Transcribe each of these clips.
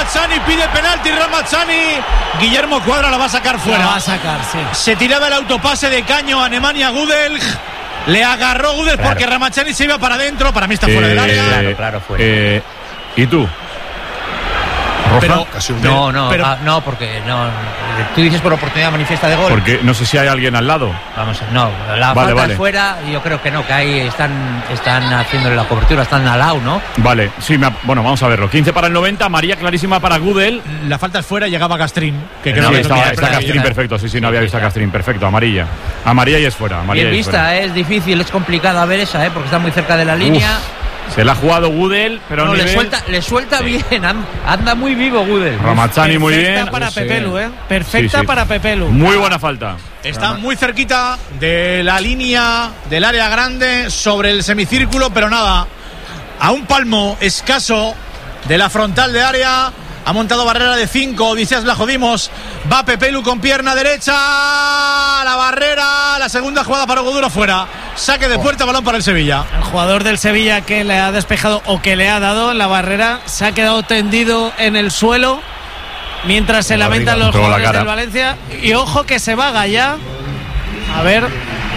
Ramazzani pide penalti. Guillermo Cuadra la va a sacar fuera. La va a sacar, sí. Se tiraba el autopase de Caño a Nemanja Gudel. Le agarró Gudel porque Ramazzani se iba para adentro. Para mí está fuera del área. Claro, fuera. ¿Y tú? Pero, no, porque no. Tú dices por oportunidad manifiesta de gol. Porque no sé si hay alguien al lado. Vamos, no, la falta es fuera y yo creo que no, que ahí están haciéndole la cobertura, están al lado, ¿no? Vale, sí, bueno, vamos a verlo. 15 para el 90, María clarísima para Gudel. La falta es fuera, llegaba Castrín. Está Castrín perfecto, sí, no había visto a Castrín, perfecto, amarilla. Amarilla y es fuera. Bien vista, es difícil, es complicada ver esa, porque está muy cerca de la línea. Se la ha jugado Gudel, pero no, le suelta bien, anda muy vivo Gudel. Ramazzani muy bien. Para Pepelu, perfecta para Pepelu. Muy buena falta. Está muy cerquita de la línea del área grande, sobre el semicírculo, pero nada, a un palmo escaso de la frontal de área. Ha montado barrera de 5, Odisías la jodimos. Va Pepelu con pierna derecha. La barrera, la segunda jugada para Hugo Duro fuera. Saque de puerta, balón para el Sevilla. El jugador del Sevilla que le ha despejado o que le ha dado en la barrera se ha quedado tendido en el suelo mientras se lamentan los jugadores del Valencia. Y ojo que se va Gallá. A ver.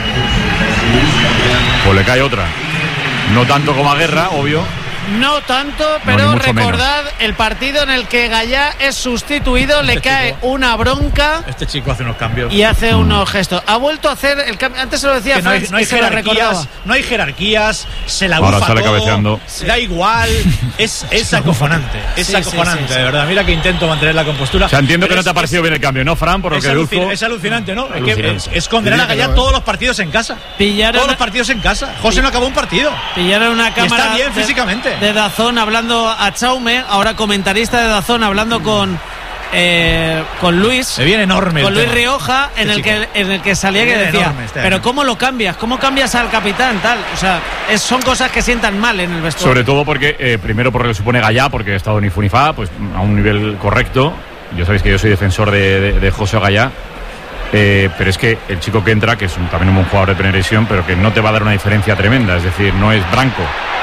Pues le cae otra. No tanto como a Guerra, obvio. No tanto, pero recordad el partido en el que Gallá es sustituido, le cae una bronca. Este chico hace unos cambios y hace unos gestos. Ha vuelto a hacer el cambio. Antes se lo decía, no hay jerarquías, se la bufa sale todo, cabeceando. Da igual, es acojonante, acojonante, de verdad. Mira que intento mantener la compostura. O sea, entiendo que no te ha parecido bien el cambio, ¿no, Fran? Por lo que deduzco. Es alucinante, ¿no? Es condenar a Gallá todos los partidos en casa. Todos los partidos en casa. José no acabó un partido. Pillaron una cámara. Está bien físicamente. De Dazón hablando a Chaume, ahora comentarista de Dazón hablando con Luis. Se viene enorme. Con Luis Rioja, en el que salía que decía, pero ¿cómo lo cambias? ¿Cómo cambias al capitán? Tal. O sea, son cosas que sientan mal en el vestuario. Sobre todo porque, primero porque le supone Gallá, porque ha estado ni fu ni fa, pues a un nivel correcto. Ya sabéis que yo soy defensor de José Gallá. Pero es que el chico que entra, que es también un buen jugador de primera división, pero que no te va a dar una diferencia tremenda, es decir, no es Branco.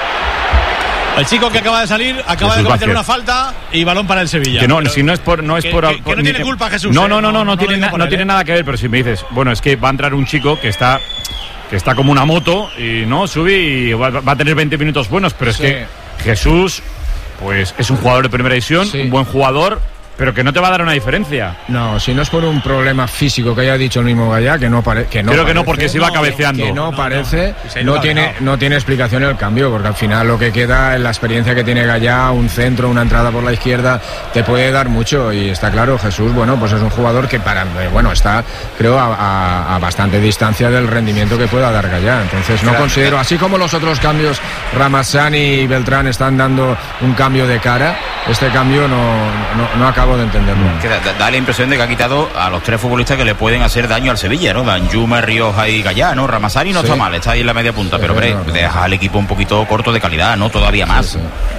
El chico que acaba de salir acaba de cometer una falta y balón para el Sevilla. Que no, si no es por que no tiene culpa Jesús. No tiene nada que ver, pero si me dices, bueno, es que va a entrar un chico que está como una moto y no sube y va a tener 20 minutos buenos, pero es que Jesús pues es un jugador de primera división, un buen jugador, pero que no te va a dar una diferencia. No, si no es por un problema físico que haya dicho el mismo Gallá, que no parece. Creo que no, porque se iba cabeceando. Que no parece, no tiene explicación el cambio, porque al final lo que queda, en la experiencia que tiene Gallá, un centro, una entrada por la izquierda, te puede dar mucho. Y está claro, Jesús, bueno, pues es un jugador que está, creo, a bastante distancia del rendimiento que pueda dar Gallá. Entonces no considero, así como los otros cambios, Ramazzani y Beltrán están dando un cambio de cara, este cambio no acaba de entenderlo. Que da la impresión de que ha quitado a los tres futbolistas que le pueden hacer daño al Sevilla, ¿no? Danjuma, Rioja y Gallá, ¿no? Ramazzani no está mal, está ahí en la media punta, pero hombre, deja al equipo un poquito corto de calidad, ¿no? Todavía más.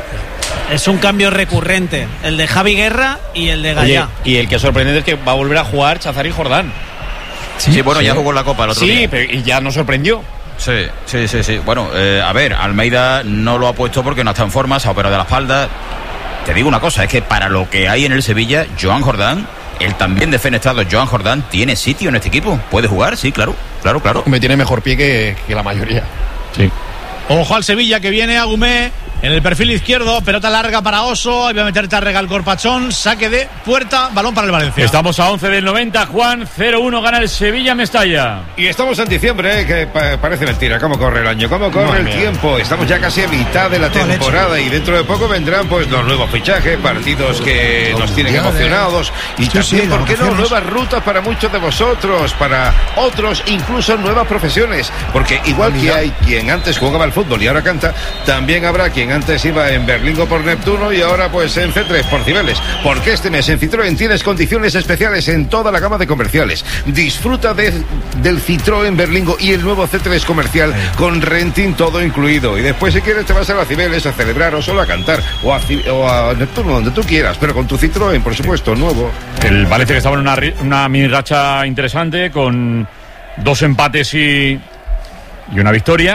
Es un cambio recurrente, el de Javi Guerra y el de Gallá. Y el que es sorprendente es que va a volver a jugar Chazar y Jordán. Sí, bueno, ya jugó en la Copa el otro día. Sí, pero y ya nos sorprendió. Sí. Bueno, a ver, Almeida no lo ha puesto porque no está en forma, se ha operado de la espalda. Te digo una cosa, es que para lo que hay en el Sevilla, Joan Jordán, el también defenestrado Joan Jordán, tiene sitio en este equipo. ¿Puede jugar? Sí, claro. Me tiene mejor pie que la mayoría. Sí. Ojo al Sevilla, que viene Agumé en el perfil izquierdo, pelota larga para Oso, ahí va a meter Tárrega al corpachón, saque de puerta, balón para el Valencia. Estamos a 11 del 90, Juan, 0-1 gana el Sevilla Mestalla. Y estamos en diciembre, que parece mentira, cómo corre el año, cómo corre el tiempo. Estamos ya casi a mitad de la temporada y dentro de poco vendrán pues los nuevos fichajes, partidos que nos tienen emocionados y también, ¿por qué no? Nuevas rutas para muchos de vosotros, para otros incluso nuevas profesiones, porque igual que hay quien antes jugaba al fútbol y ahora canta, también habrá quien antes iba en Berlingo por Neptuno y ahora pues en C3 por Cibeles, porque este mes en Citroën tienes condiciones especiales en toda la gama de comerciales. Disfruta del Citroën Berlingo y el nuevo C3 comercial con renting todo incluido, y después si quieres te vas a la Cibeles a celebrar o solo a cantar o a Neptuno, donde tú quieras, pero con tu Citroën, por supuesto, nuevo. El Valencia, que estaba en una mini racha interesante con 2 empates y una victoria.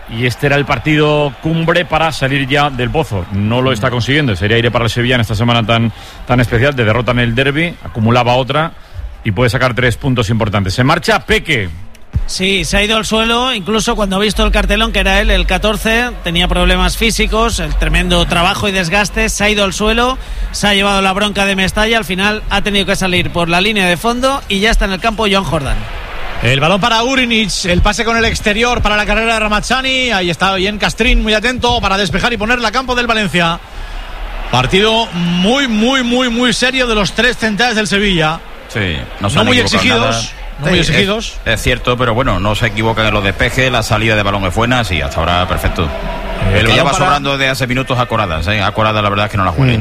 y este era el partido cumbre para salir ya del pozo. No lo está consiguiendo, sería aire para el Sevilla en esta semana tan especial de derrota en el derbi, acumulaba otra y puede sacar 3 puntos importantes. Se marcha Peque. Sí, se ha ido al suelo, incluso cuando ha visto el cartelón, que era él, el 14, tenía problemas físicos, el tremendo trabajo y desgaste, se ha ido al suelo, se ha llevado la bronca de Mestalla, al final ha tenido que salir por la línea de fondo y ya está en el campo Joan Jordán. El balón para Urinic, el pase con el exterior para la carrera de Ramazani, ahí está bien Castrín, muy atento para despejar y ponerla a campo del Valencia. Partido muy serio de los 3 centrales del Sevilla. Sí, no muy exigidos. No muy exigidos. Es cierto, pero bueno, no se equivocan en los despejes, la salida de balón es buena, sí, hasta ahora perfecto. El que ya va sobrando de hace minutos a Coradas, Coradas la verdad es que no la jueguen.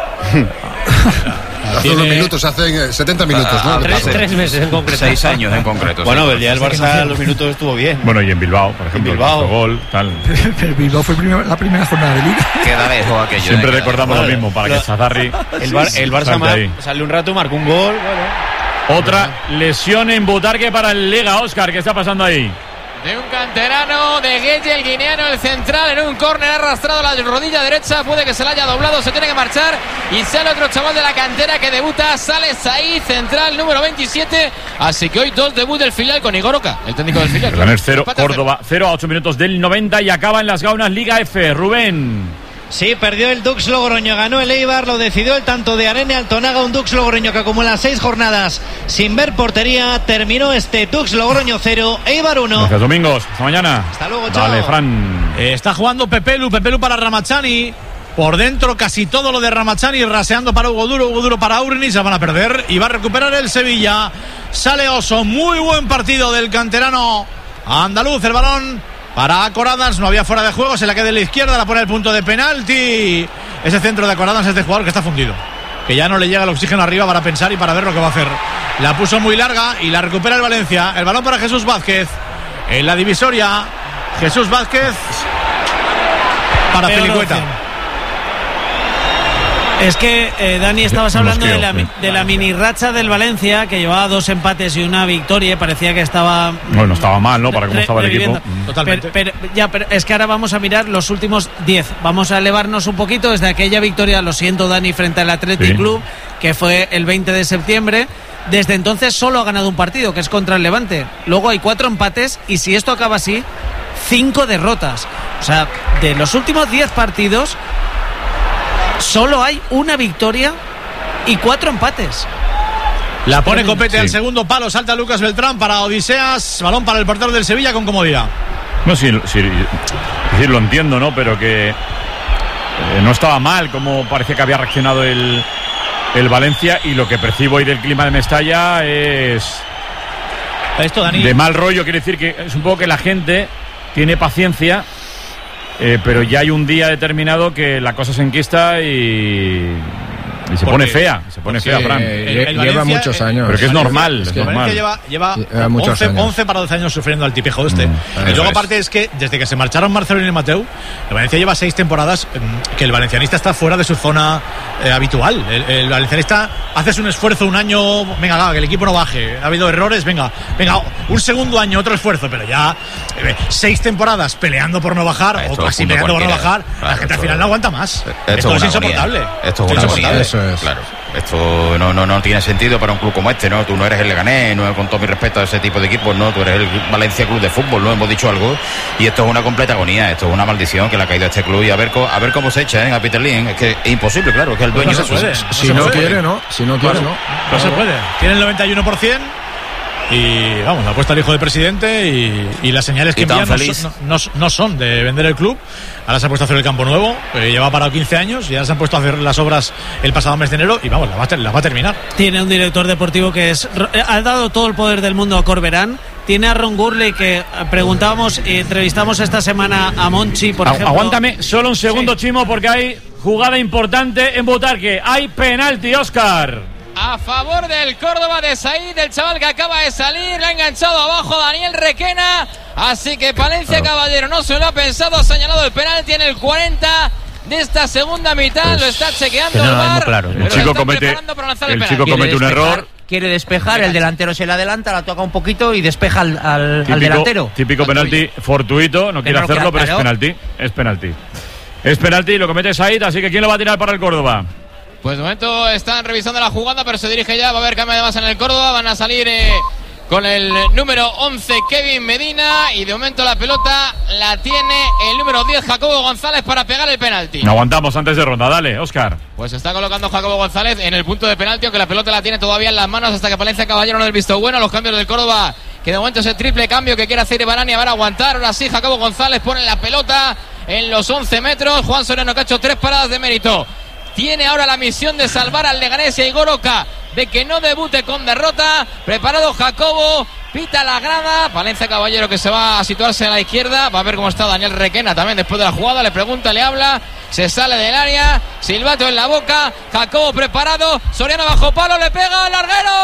Hace unos minutos, hace 70 minutos, ¿no? 3 meses en concreto. 6 años en concreto. Bueno, el día del Barça los minutos estuvo bien. Bueno, y en Bilbao, por ejemplo, el gol, tal. Pero Bilbao fue la primera jornada de Liga. Queda lejos aquello. Siempre recordamos lo mismo, para que Zazarri... El Barça sale un rato, marcó un gol, bueno. Otra lesión en Butarque para el Liga. Óscar, ¿qué está pasando ahí? De un canterano de Gueye, el guineano, el central, en un córner ha arrastrado la rodilla derecha, puede que se la haya doblado, se tiene que marchar y sale otro chaval de la cantera que debuta, sale Saí, central número 27, así que hoy 2 debut del filial con Igor Oca, el técnico del filial. Claro. 0, Córdoba 0 a 8 minutos del 90 y acaba en las Gaunas Liga F. Rubén. Sí, perdió el Dux Logroño, ganó el Eibar, lo decidió el tanto de Arene Altonaga, un Dux Logroño que acumula 6 jornadas sin ver portería. Terminó este Dux Logroño 0, Eibar 1. Gracias, Domingos. Hasta mañana. Hasta luego, chao. Dale, Fran. Está jugando Pepelu para Ramazani. Por dentro casi todo lo de Ramazani, raseando para Hugo Duro para Urinic, se van a perder y va a recuperar el Sevilla. Sale Oso, muy buen partido del canterano andaluz, el balón para Coradas, no había fuera de juego, se la queda en la izquierda, la pone el punto de penalti. Ese centro de Coradas es de jugador que está fundido, que ya no le llega el oxígeno arriba para pensar y para ver lo que va a hacer. La puso muy larga y la recupera el Valencia. El balón para Jesús Vázquez en la divisoria. Jesús Vázquez para Felicueta. Es que, Dani, estabas hablando de la mini racha del Valencia, que llevaba 2 empates y una victoria, parecía que estaba... Bueno, no estaba mal, ¿no? Para cómo estaba el equipo. Totalmente. Pero es que ahora vamos a mirar los últimos 10. Vamos a elevarnos un poquito desde aquella victoria, lo siento, Dani, frente al Athletic Club, que fue el 20 de septiembre. Desde entonces solo ha ganado un partido, que es contra el Levante. Luego hay 4 empates y si esto acaba así, 5 derrotas. O sea, de los últimos 10 partidos... solo hay una victoria y 4 empates. La pone Copete al segundo palo, salta Lucas Beltrán para Odiseas, balón para el portero del Sevilla con comodidad. No, sí, lo entiendo, ¿no? Pero que no estaba mal como parecía que había reaccionado el Valencia, y lo que percibo hoy del clima de Mestalla es esto, Dani, de mal rollo. Quiere decir que es un poco que la gente tiene paciencia, pero ya hay un día determinado que la cosa se enquista y se pone fea. Se pone fea, Fran. Lleva muchos años. Pero que es normal. Es que el Valencia lleva 11 para 12 años sufriendo al tipejo este. Y luego, aparte, es que desde que se marcharon Marcelino y Mateu, el Valencia lleva 6 temporadas que el valencianista está fuera de su zona habitual. El valencianista haces un esfuerzo un año, venga, que el equipo no baje. Ha habido errores, venga, un segundo año, otro esfuerzo, pero ya 6 temporadas peleando por no bajar, o casi peleando por no bajar, la gente al final no aguanta más. Esto es insoportable. Esto es insoportable. Claro, esto no tiene sentido para un club como este, ¿no? Tú no eres el Leganés, no, con todo mi respeto a ese tipo de equipos, ¿no? Tú eres el Valencia Club de Fútbol, ¿no? Hemos dicho algo, y esto es una completa agonía, esto es una maldición que le ha caído a este club, y a ver cómo se echa, a Peter Lim. Es que es imposible, claro, es que el dueño no se puede. Si no quiere, no. No se puede. Tiene el 91%. Y vamos, la apuesta al hijo del presidente y las señales que envían no son de vender el club. Ahora se ha puesto a hacer el campo nuevo, lleva parado 15 años y ahora se han puesto a hacer las obras el pasado mes de enero y vamos, la va a terminar. Tiene un director deportivo que ha dado todo el poder del mundo a Corberán. Tiene a Ron Gurley, que preguntábamos y entrevistamos esta semana a Monchi, por ejemplo. Aguántame solo un segundo, sí. Chimo, porque hay jugada importante en Butarque. Hay penalti, Óscar. A favor del Córdoba de Said, el chaval que acaba de salir, le ha enganchado abajo Daniel Requena, así que Palencia Caballero no se lo ha pensado, ha señalado el penalti en el 40 de esta segunda mitad, lo está chequeando el VAR, claro. El chico comete un error quiere despejar, el delantero se le adelanta, la toca un poquito y despeja al delantero. Típico penalti fortuito, no quiere hacerlo, pero es penalti. Es penalti. Es penalti, lo comete Said, así que ¿quién lo va a tirar para el Córdoba? Pues de momento están revisando la jugada, pero se dirige ya, va a haber cambio de base en el Córdoba, van a salir con el número 11 Kevin Medina y de momento la pelota la tiene el número 10 Jacobo González para pegar el penalti. No aguantamos antes de ronda, dale, Óscar. Pues está colocando Jacobo González en el punto de penalti, aunque la pelota la tiene todavía en las manos hasta que Palencia Caballero no ha visto bueno. Los cambios del Córdoba, que de momento es el triple cambio que quiere hacer Ibarani, van a aguantar. Ahora sí, Jacobo González pone la pelota en los 11 metros. Juan Soriano, que ha hecho 3 paradas de mérito, tiene ahora la misión de salvar al Leganés y a Igor Oca de que no debute con derrota. Preparado Jacobo, pita la grada. Palencia Caballero, que se va a situarse a la izquierda. Va a ver cómo está Daniel Requena también después de la jugada. Le pregunta, le habla, se sale del área, silbato en la boca. Jacobo preparado, Soriano bajo palo, le pega al larguero.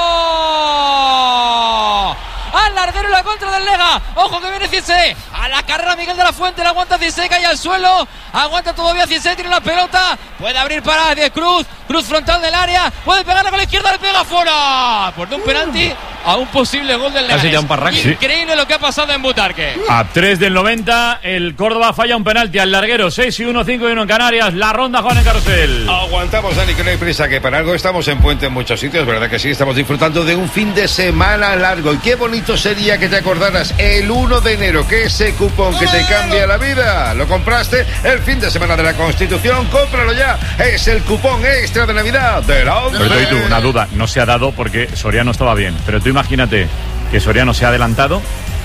Al larguero en la contra del Lega. Ojo que viene Cissé. A la carrera Miguel de la Fuente. La aguanta Cissé, cae al suelo. Aguanta todavía Cissé, tiene la pelota. Puede abrir para Diez Cruz. Cruz frontal del área. Puede pegarla con la izquierda, le pega fuera. Por un penalti a un posible gol del Lega. Increíble lo que ha pasado en Butarque. A 3 del 90, el Córdoba falla un penalti al larguero. 6-1, 5-1 en Canarias. La ronda, Juan en Carrusel. Aguantamos, Dani, que no hay prisa, que para algo estamos en puente en muchos sitios, ¿verdad que sí? Estamos disfrutando de un fin de semana largo. Y qué bonito sería que te acordaras el 1 de enero, que ese cupón que te cambia la vida. ¿Lo compraste el fin de semana de la Constitución? Cómpralo ya. Es el cupón extra de Navidad de la ONCE. Pero tú, una duda. No se ha dado porque Soriano estaba bien. Pero tú imagínate que Soriano se ha adelantado.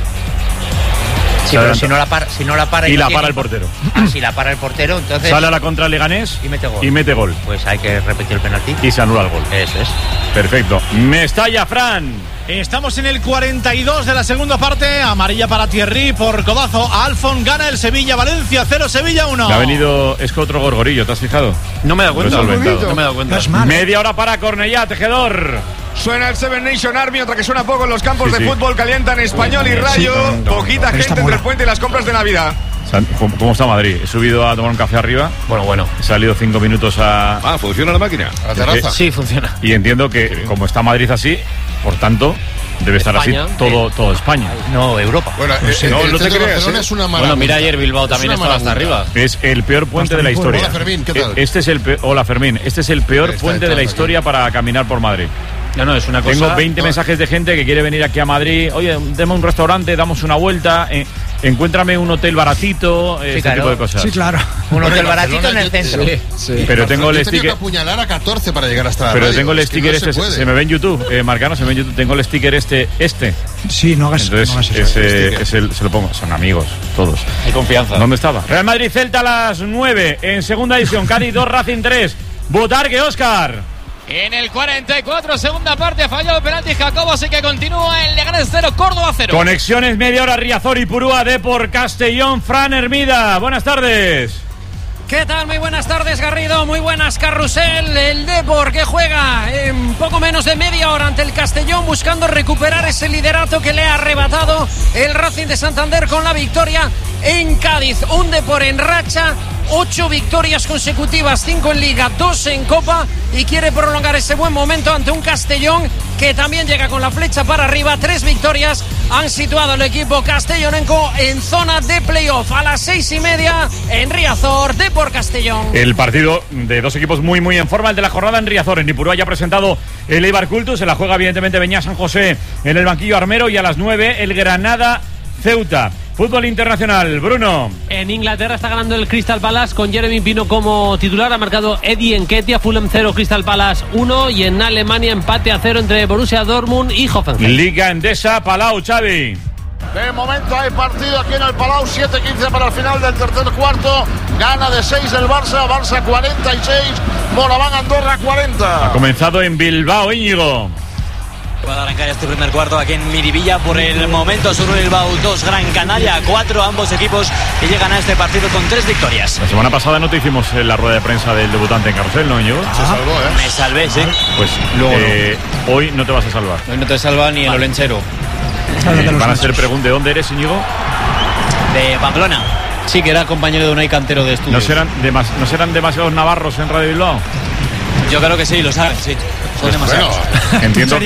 Sí, pero si no la para y la para el portero. Si la para el portero, entonces sale a la contra Leganés y mete gol. Pues hay que repetir el penalti y se anula el gol. Eso es. Perfecto. Mestalla, Fran. Estamos en el 42 de la segunda parte. Amarilla para Thierry por codazo. Alfon gana el Sevilla. Valencia 0, Sevilla 1. Me ha venido, es que otro gorgorillo, ¿te has fijado? No me he dado cuenta. No me he dado cuenta. Media hora para Cornellá, Tejedor. Suena el Seven Nation Army, otra que suena poco en los campos de fútbol. Calientan Español y Rayo. Poquita gente entre el puente y las compras de Navidad. ¿Cómo está Madrid? He subido a tomar un café arriba. Bueno. He salido 5 minutos a... ¿funciona la máquina? ¿A la terraza? Sí, funciona. Y entiendo que como está Madrid así, por tanto, debe estar España, así todo España. No, Europa. Bueno, no te creas. Es una bueno, mira, ayer Bilbao también estaba hasta arriba. Es el peor puente de la historia. Hola, Fermín, ¿qué tal? Hola, Fermín. Este es el peor puente de la historia para caminar por Madrid. No, es una cosa. Tengo 20 mensajes de gente que quiere venir aquí a Madrid. Oye, deme un restaurante, damos una vuelta. Encuéntrame un hotel baratito, este tipo de cosas. Sí, claro. Un hotel baratito en el centro. Sí. Pero tengo el sticker. Que apuñalar a 14 para llegar hasta la Pero radio. tengo el sticker se me ve en YouTube, Marcano, se me ve en YouTube. Tengo el sticker este. Sí, no hagas. Entonces, se lo pongo. Son amigos, todos. Hay confianza. ¿Dónde estaba? Real Madrid Celta a las 9 en segunda división. Cádiz 2, Racing 3. Butarque, Óscar. En el 44, segunda parte, ha fallado el penalti Jacobo, así que continúa el Leganés 0, Córdoba 0. Conexiones media hora, Riazor y Purúa, Depor, Castellón, Fran Hermida. Buenas tardes. ¿Qué tal? Muy buenas tardes, Garrido. Muy buenas, Carrusel. El Depor que juega en poco menos de media hora ante el Castellón, buscando recuperar ese liderato que le ha arrebatado el Racing de Santander con la victoria en Cádiz. Un Depor en racha, 8 victorias consecutivas, 5 en Liga, 2 en Copa, y quiere prolongar ese buen momento ante un Castellón que también llega con la flecha para arriba. 3 victorias han situado al equipo castellonenco en zona de playoff. A las 6:30 en Riazor, Depor Castellón. El partido de dos equipos muy en forma, el de la jornada en Riazor. En Ipurúa ya ha presentado el Eibar Cultus, se la juega evidentemente Beñá San José en el banquillo Armero, y a las 9 el Granada Ceuta. Fútbol internacional, Bruno. En Inglaterra está ganando el Crystal Palace con Jeremy Pino como titular. Ha marcado Eddie Nketiah, Fulham 0, Crystal Palace 1. Y en Alemania empate a 0 entre Borussia Dortmund y Hoffenheim. Liga Endesa, Palau, Xavi. De momento hay partido aquí en el Palau, 7:15 para el final del tercer cuarto. Gana de 6 el Barça 46, Moraván Andorra 40. Ha comenzado en Bilbao, Íñigo. Va a arrancar este primer cuarto aquí en Miribilla. Por el momento sur Bilbao 2, Gran Canaria 4, ambos equipos que llegan a este partido con 3 victorias. La semana pasada no te hicimos la rueda de prensa del debutante en Carrusel, ¿no, Íñigo? Se salvó, ¿eh? Me salvé, sí. Pues luego hoy no te vas a salvar. Hoy no te salva ni el olenchero. Van a ser preguntas. ¿De dónde eres, Íñigo? De Pamplona. Sí, que era compañero de Unai Cantero de estudios. ¿No serán demasiados navarros en Radio Bilbao? Yo creo que sí, lo saben, sí. Son demasiados. Entiendo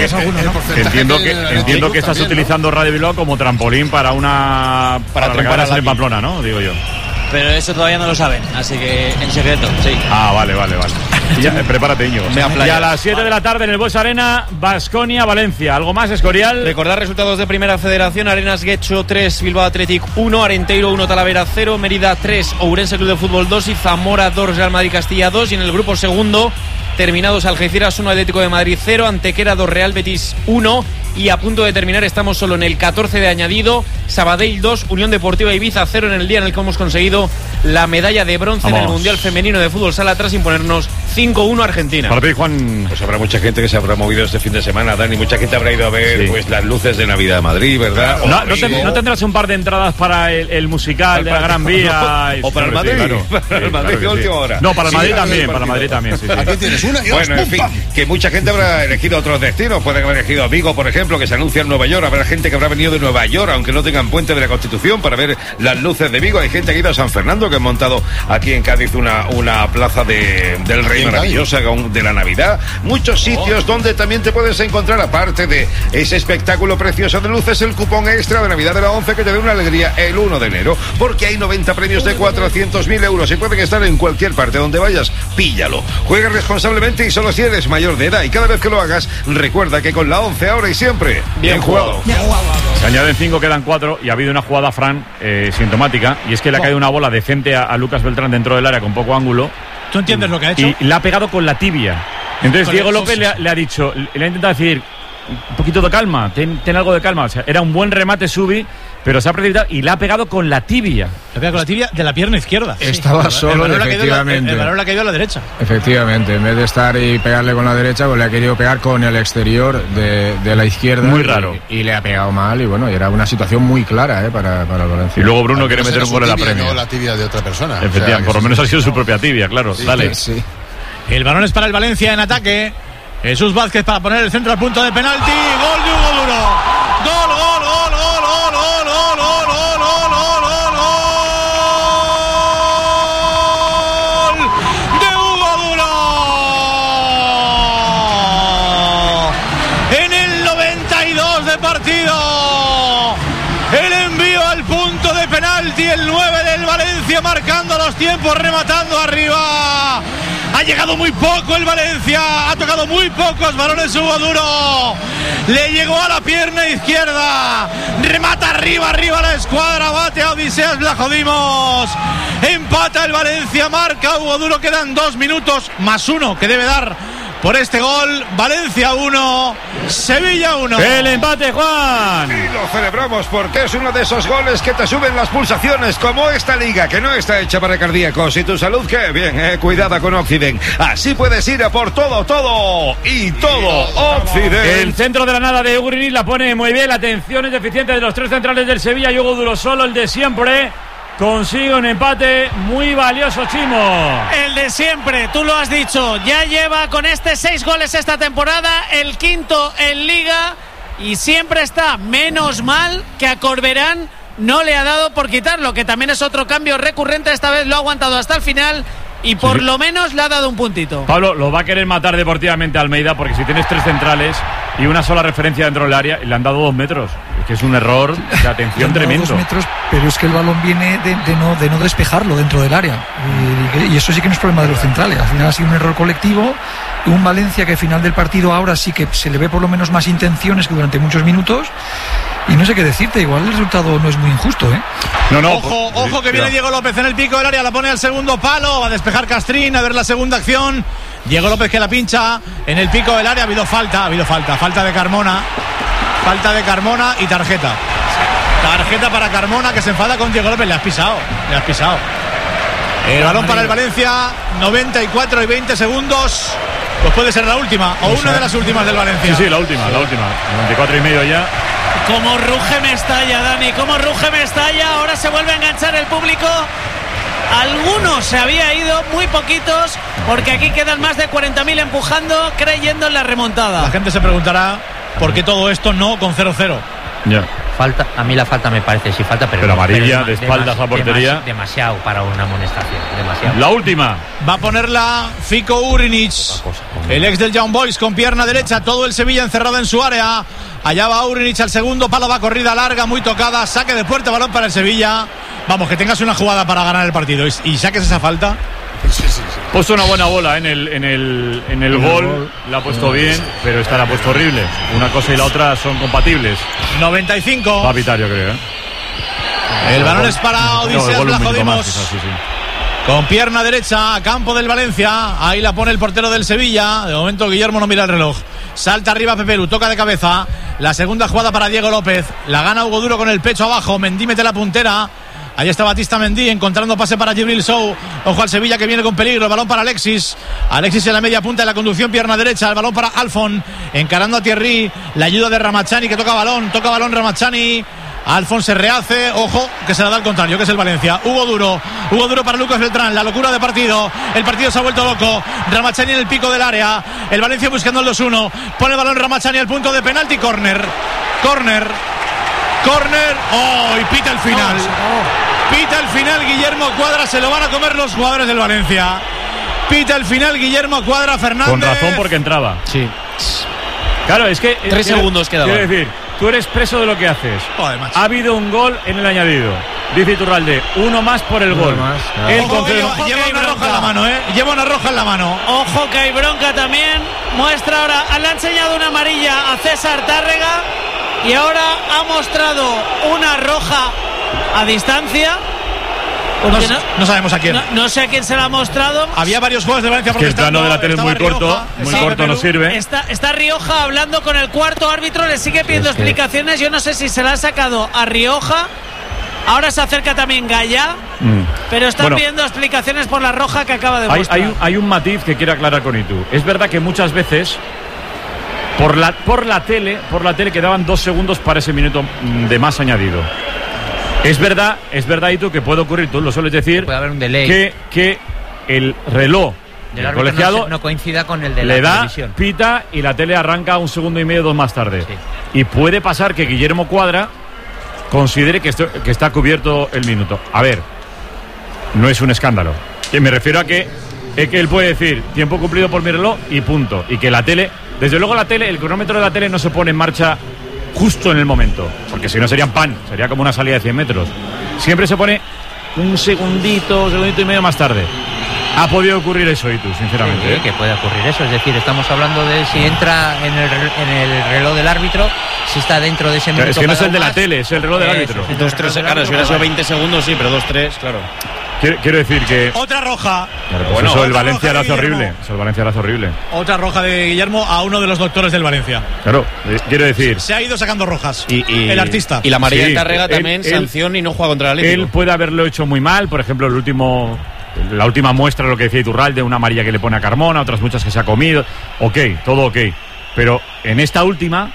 que estás utilizando Radio Bilbao como trampolín para la carrera en Pamplona, ¿no? Digo yo. Pero eso todavía no lo saben, así que en secreto, sí. Ah, vale. Ya, prepárate, Íñigo. Y a las 7 de la tarde en el Buesa Arena, Baskonia, Valencia. ¿Algo más, Escorial? Recordar resultados de Primera Federación: Arenas Guecho 3, Bilbao Athletic 1, Arenteiro 1, Talavera 0, Mérida 3, Ourense Club de Fútbol 2 y Zamora 2, Real Madrid Castilla 2. Y en el grupo segundo, terminados Algeciras 1, Atlético de Madrid 0, Antequera 2, Real Betis 1. Y a punto de terminar, estamos solo en el 14 de añadido, Sabadell 2, Unión Deportiva Ibiza 0, en el día en el que hemos conseguido la medalla de bronce en el Mundial Femenino de Fútbol Sala tras imponernos 5-1 a Argentina. Para ti, Juan. Pues habrá mucha gente que se habrá movido este fin de semana, Dani. Mucha gente habrá ido a ver pues las luces de Navidad de Madrid, ¿verdad? ¿No tendrás un par de entradas para el musical de la Gran Vía? O para el Madrid. Claro. Para el Madrid de última hora. No, para el Madrid también. Para el Madrid también, sí. Aquí tienes una y bueno, en fin, que mucha gente habrá elegido otros destinos. Pueden haber elegido Vigo, por ejemplo, que se anuncia en Nueva York. Habrá gente que habrá venido de Nueva York, aunque no tengan puente de la Constitución, para ver las luces de Vigo. Hay gente que ha ido a San Fernando, que han montado aquí en Cádiz una plaza del Rey maravillosa de la Navidad. Muchos sitios donde también te puedes encontrar, aparte de ese espectáculo precioso de luces, el cupón extra de Navidad de la 11 que te dé una alegría el 1 de enero, porque hay 90 premios de 400.000 euros y pueden estar en cualquier parte donde vayas. Píllalo. Juega responsablemente y solo si eres mayor de edad, y cada vez que lo hagas, recuerda que con la 11 ahora y siempre, bien jugado. Se añaden 5, quedan 4 y ha habido una jugada, Fran, sintomática, y es que le ha caído una bola decente a Lucas Beltrán dentro del área con poco ángulo. ¿Tú entiendes lo que ha hecho? Y la ha pegado con la tibia. Entonces Diego López le ha dicho, le ha intentado decir un poquito de calma, ten algo de calma. O sea, era un buen remate Subi, pero se ha precipitado y la ha pegado con la tibia. La pega con la tibia de la pierna izquierda. Estaba solo, efectivamente. El balón le ha caído a la derecha. Efectivamente, en vez de estar y pegarle con la derecha, pues le ha querido pegar con el exterior de la izquierda. Muy raro. Y le ha pegado mal, y bueno, era una situación muy clara para el Valencia. Y luego Bruno quiere meter un gol en la Premier. No la tibia de otra persona. Efectivamente, o sea, por lo menos ha sido su propia tibia, claro. Sí, dale. Sí. El balón es para el Valencia en ataque. Jesús Vázquez para poner el centro al punto de penalti. Gol de Hugo Duro. Gol. De Hugo Duro. En el 92 de partido. El envío al punto de penalti. El 9 del Valencia marcando los tiempos, rematando arriba. Ha llegado muy poco el Valencia, ha tocado muy pocos balones Hugo Duro. Le llegó a la pierna izquierda. Remata arriba la escuadra. Bate a Odiseas Blajodimos. Empata el Valencia, marca Hugo Duro. Quedan 2 minutos más 1 que debe dar por este gol. Valencia 1, Sevilla 1. El empate, Juan. Y lo celebramos porque es uno de esos goles que te suben las pulsaciones, como esta liga que no está hecha para cardíacos. Y tu salud, qué bien, cuidada con Occident. Así puedes ir a por todo y todo Occident. El centro de la nada de Ugrini la pone muy bien. La atención es deficiente de los 3 centrales del Sevilla. Hugo Duro solo, el de siempre. Consigue un empate muy valioso, Chimo. El de siempre, tú lo has dicho. Ya lleva con 6 goles esta temporada, el 5º en Liga, y siempre está. Menos mal que a Corberán no le ha dado por quitarlo, que también es otro cambio recurrente. Esta vez lo ha aguantado hasta el final y por lo menos le ha dado un puntito. Pablo, lo va a querer matar deportivamente a Almeida, porque si tienes 3 centrales y una sola referencia dentro del área, le han dado 2 metros. Es que es un error de atención tremendo. 2 metros, pero es que el balón viene de no despejarlo dentro del área. Y eso sí que no es problema de los centrales. Al final ha sido un error colectivo. Un Valencia que al final del partido ahora sí que se le ve por lo menos más intenciones que durante muchos minutos. Y no sé qué decirte, igual el resultado no es muy injusto, ¿eh? No, ojo que viene Diego López en el pico del área, la pone al segundo palo, va a despejar Castrín, a ver la segunda acción. Diego López que la pincha en el pico del área, ha habido falta de Carmona. Falta de Carmona y tarjeta. Tarjeta para Carmona, que se enfada con Diego López, le has pisado. El balón para el Valencia, 94 y 20 segundos. Pues puede ser la última, o una de las últimas del Valencia. Sí, la última. 94 y medio ya. Como ruge Mestalla, Dani, como ruge Mestalla. Ahora se vuelve a enganchar el público. Algunos se había ido, muy poquitos, porque aquí quedan más de 40.000 empujando, creyendo en la remontada. La gente se preguntará por qué todo esto no con 0-0. Ya. falta, a mí la falta me parece sí falta, pero amarilla de espaldas a portería. Demasiado para una amonestación, demasiado. La última. Va a ponerla Fico Urinic, el ex del Young Boys, con pierna derecha, todo el Sevilla encerrado en su área. Allá va Urinic al segundo palo, va corrida larga, muy tocada, saque de puerta, balón para el Sevilla. Vamos, que tengas una jugada para ganar el partido y saques esa falta. Sí. Puesto una buena bola en el gol, la ha puesto bien, pero esta la ha puesto horrible. Una cosa y la otra son compatibles. 95. Va a pitar, yo creo. El balón es para Odiseas Vlachodimos. Con pierna derecha a campo del Valencia. Ahí la pone el portero del Sevilla. De momento Guillermo no mira el reloj. Salta arriba Pepelu, toca de cabeza. La segunda jugada para Diego López. La gana Hugo Duro con el pecho abajo. Mendy mete la puntera. Ahí está Batista Mendy encontrando pase para Djibril Sow. Ojo al Sevilla que viene con peligro. El balón para Alexis. Alexis en la media punta de la conducción, pierna derecha. El balón para Alfon. Encarando a Thierry. La ayuda de Ramachani que toca balón. Toca balón Ramachani. Alfon se rehace. Ojo que se la da al contrario, que es el Valencia. Hugo Duro para Lucas Beltrán. La locura de partido. El partido se ha vuelto loco. Ramachani en el pico del área. El Valencia buscando el 2-1. Pone el balón Ramachani al punto de penalti. Corner. Oh, y pita el final. Pita el final Guillermo Cuadra. Se lo van a comer los jugadores del Valencia. Pita el final Guillermo Cuadra Fernández. Con razón porque entraba. Sí. Claro, es que 3 segundos quedaban. Quiero decir, tú eres preso de lo que haces. Joder, ha habido un gol en el añadido. Dice Iturralde, uno más por el gol. Ojo, lleva una roja en la mano, Lleva una roja en la mano. Ojo que hay bronca también. Muestra ahora, le ha enseñado una amarilla a César Tárrega y ahora ha mostrado una roja a distancia. No sabemos a quién. No sé a quién se la ha mostrado. Había varios juegos de Valencia porque el plano de la tele es muy corto. Muy corto, no sirve. Está Rioja hablando con el cuarto árbitro. Le sigue pidiendo explicaciones. Yo no sé si se la ha sacado a Rioja. Ahora se acerca también Gallá. Pero están pidiendo explicaciones por la roja que acaba de mostrar. Hay un matiz que quiero aclarar con Itu. Es verdad que muchas veces por la tele quedaban 2 segundos para ese minuto de más añadido. Es verdad, Itu, que puede ocurrir, tú lo sueles decir, puede haber un delay. que el reloj del colegiado no coincida con el de le la da, televisión. pita y la tele arranca 1 segundo y medio, 2 más tarde. Sí. Y puede pasar que Guillermo Cuadra considere que está cubierto el minuto. A ver, no es un escándalo. Me refiero a que él puede decir tiempo cumplido por mi reloj y punto. Y que la tele, desde luego el cronómetro de la tele no se pone en marcha justo en el momento, porque si no serían sería como una salida de 100 metros. Siempre se pone un segundito y medio más tarde. Ha podido ocurrir eso, Itu, sinceramente. Sí, que puede ocurrir eso, es decir, estamos hablando de si entra en el reloj del árbitro, si está dentro de ese minuto. Es que no es el de la tele, es el reloj del árbitro. 2-3, claro, si hubiera sido 20 segundos, sí, pero 2-3, claro. Quiero decir que otra roja. Claro, pues bueno, eso el Valencia lo hace horrible. Eso el Valencia lo hace horrible. Otra roja de Guillermo a uno de los doctores del Valencia. Claro, quiero decir. Se ha ido sacando rojas. El artista. Y la amarilla de Tárrega también, sanción y no juega contra el Atlético. Él puede haberlo hecho muy mal, por ejemplo, la última muestra, lo que decía Iturralde, una amarilla que le pone a Carmona, otras muchas que se ha comido. Ok, todo ok. Pero en esta última,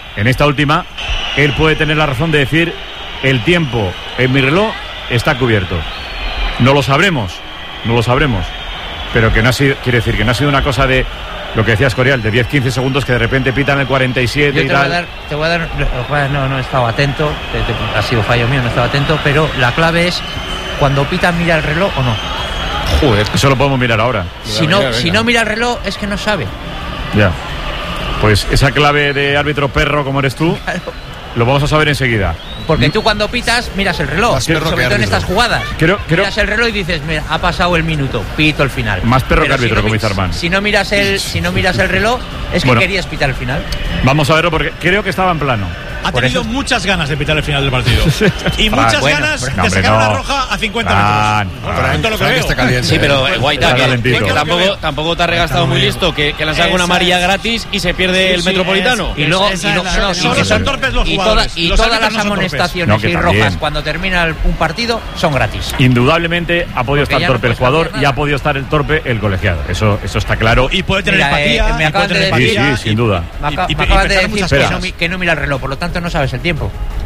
él puede tener la razón de decir el tiempo en mi reloj está cubierto. No lo sabremos, pero que no ha sido, quiere decir que no ha sido una cosa de lo que decía Escorial, de 10-15 segundos que de repente pitan el 47 y tal. Te voy a dar, no he estado atento, ha sido fallo mío, no he estado atento, pero la clave es cuando pitan mira el reloj o no. Joder, eso lo podemos mirar ahora. Si no mira el reloj es que no sabe. Ya. Pues esa clave de árbitro perro como eres tú, claro, lo vamos a saber enseguida. Porque tú cuando pitas miras el reloj, sobre todo en estas jugadas. Miras el reloj y dices, mira, ha pasado el minuto, pito el final. Más perro que árbitro, como dice Armán. Si no miras el reloj, es que querías pitar el final. Vamos a verlo porque creo que estaba en plano. Ha tenido muchas ganas de pitar el final del partido. Y muchas ganas de sacar una roja a 50 metros. Lo creo. Sí, pero Guaita, que tampoco te ha regastado muy listo, que le han sacado una amarilla gratis y se pierde el Metropolitano. Y luego son torpes los jugadores. Y todas las amonestaciones y rojas cuando termina un partido son gratis. Indudablemente ha podido estar torpe el jugador y ha podido estar el torpe el colegiado. Eso está claro. Y puede tener empatía. Me acaban de decir, sin duda. Me acabas de decir que no mira el reloj, por lo tanto no sabes el tiempo.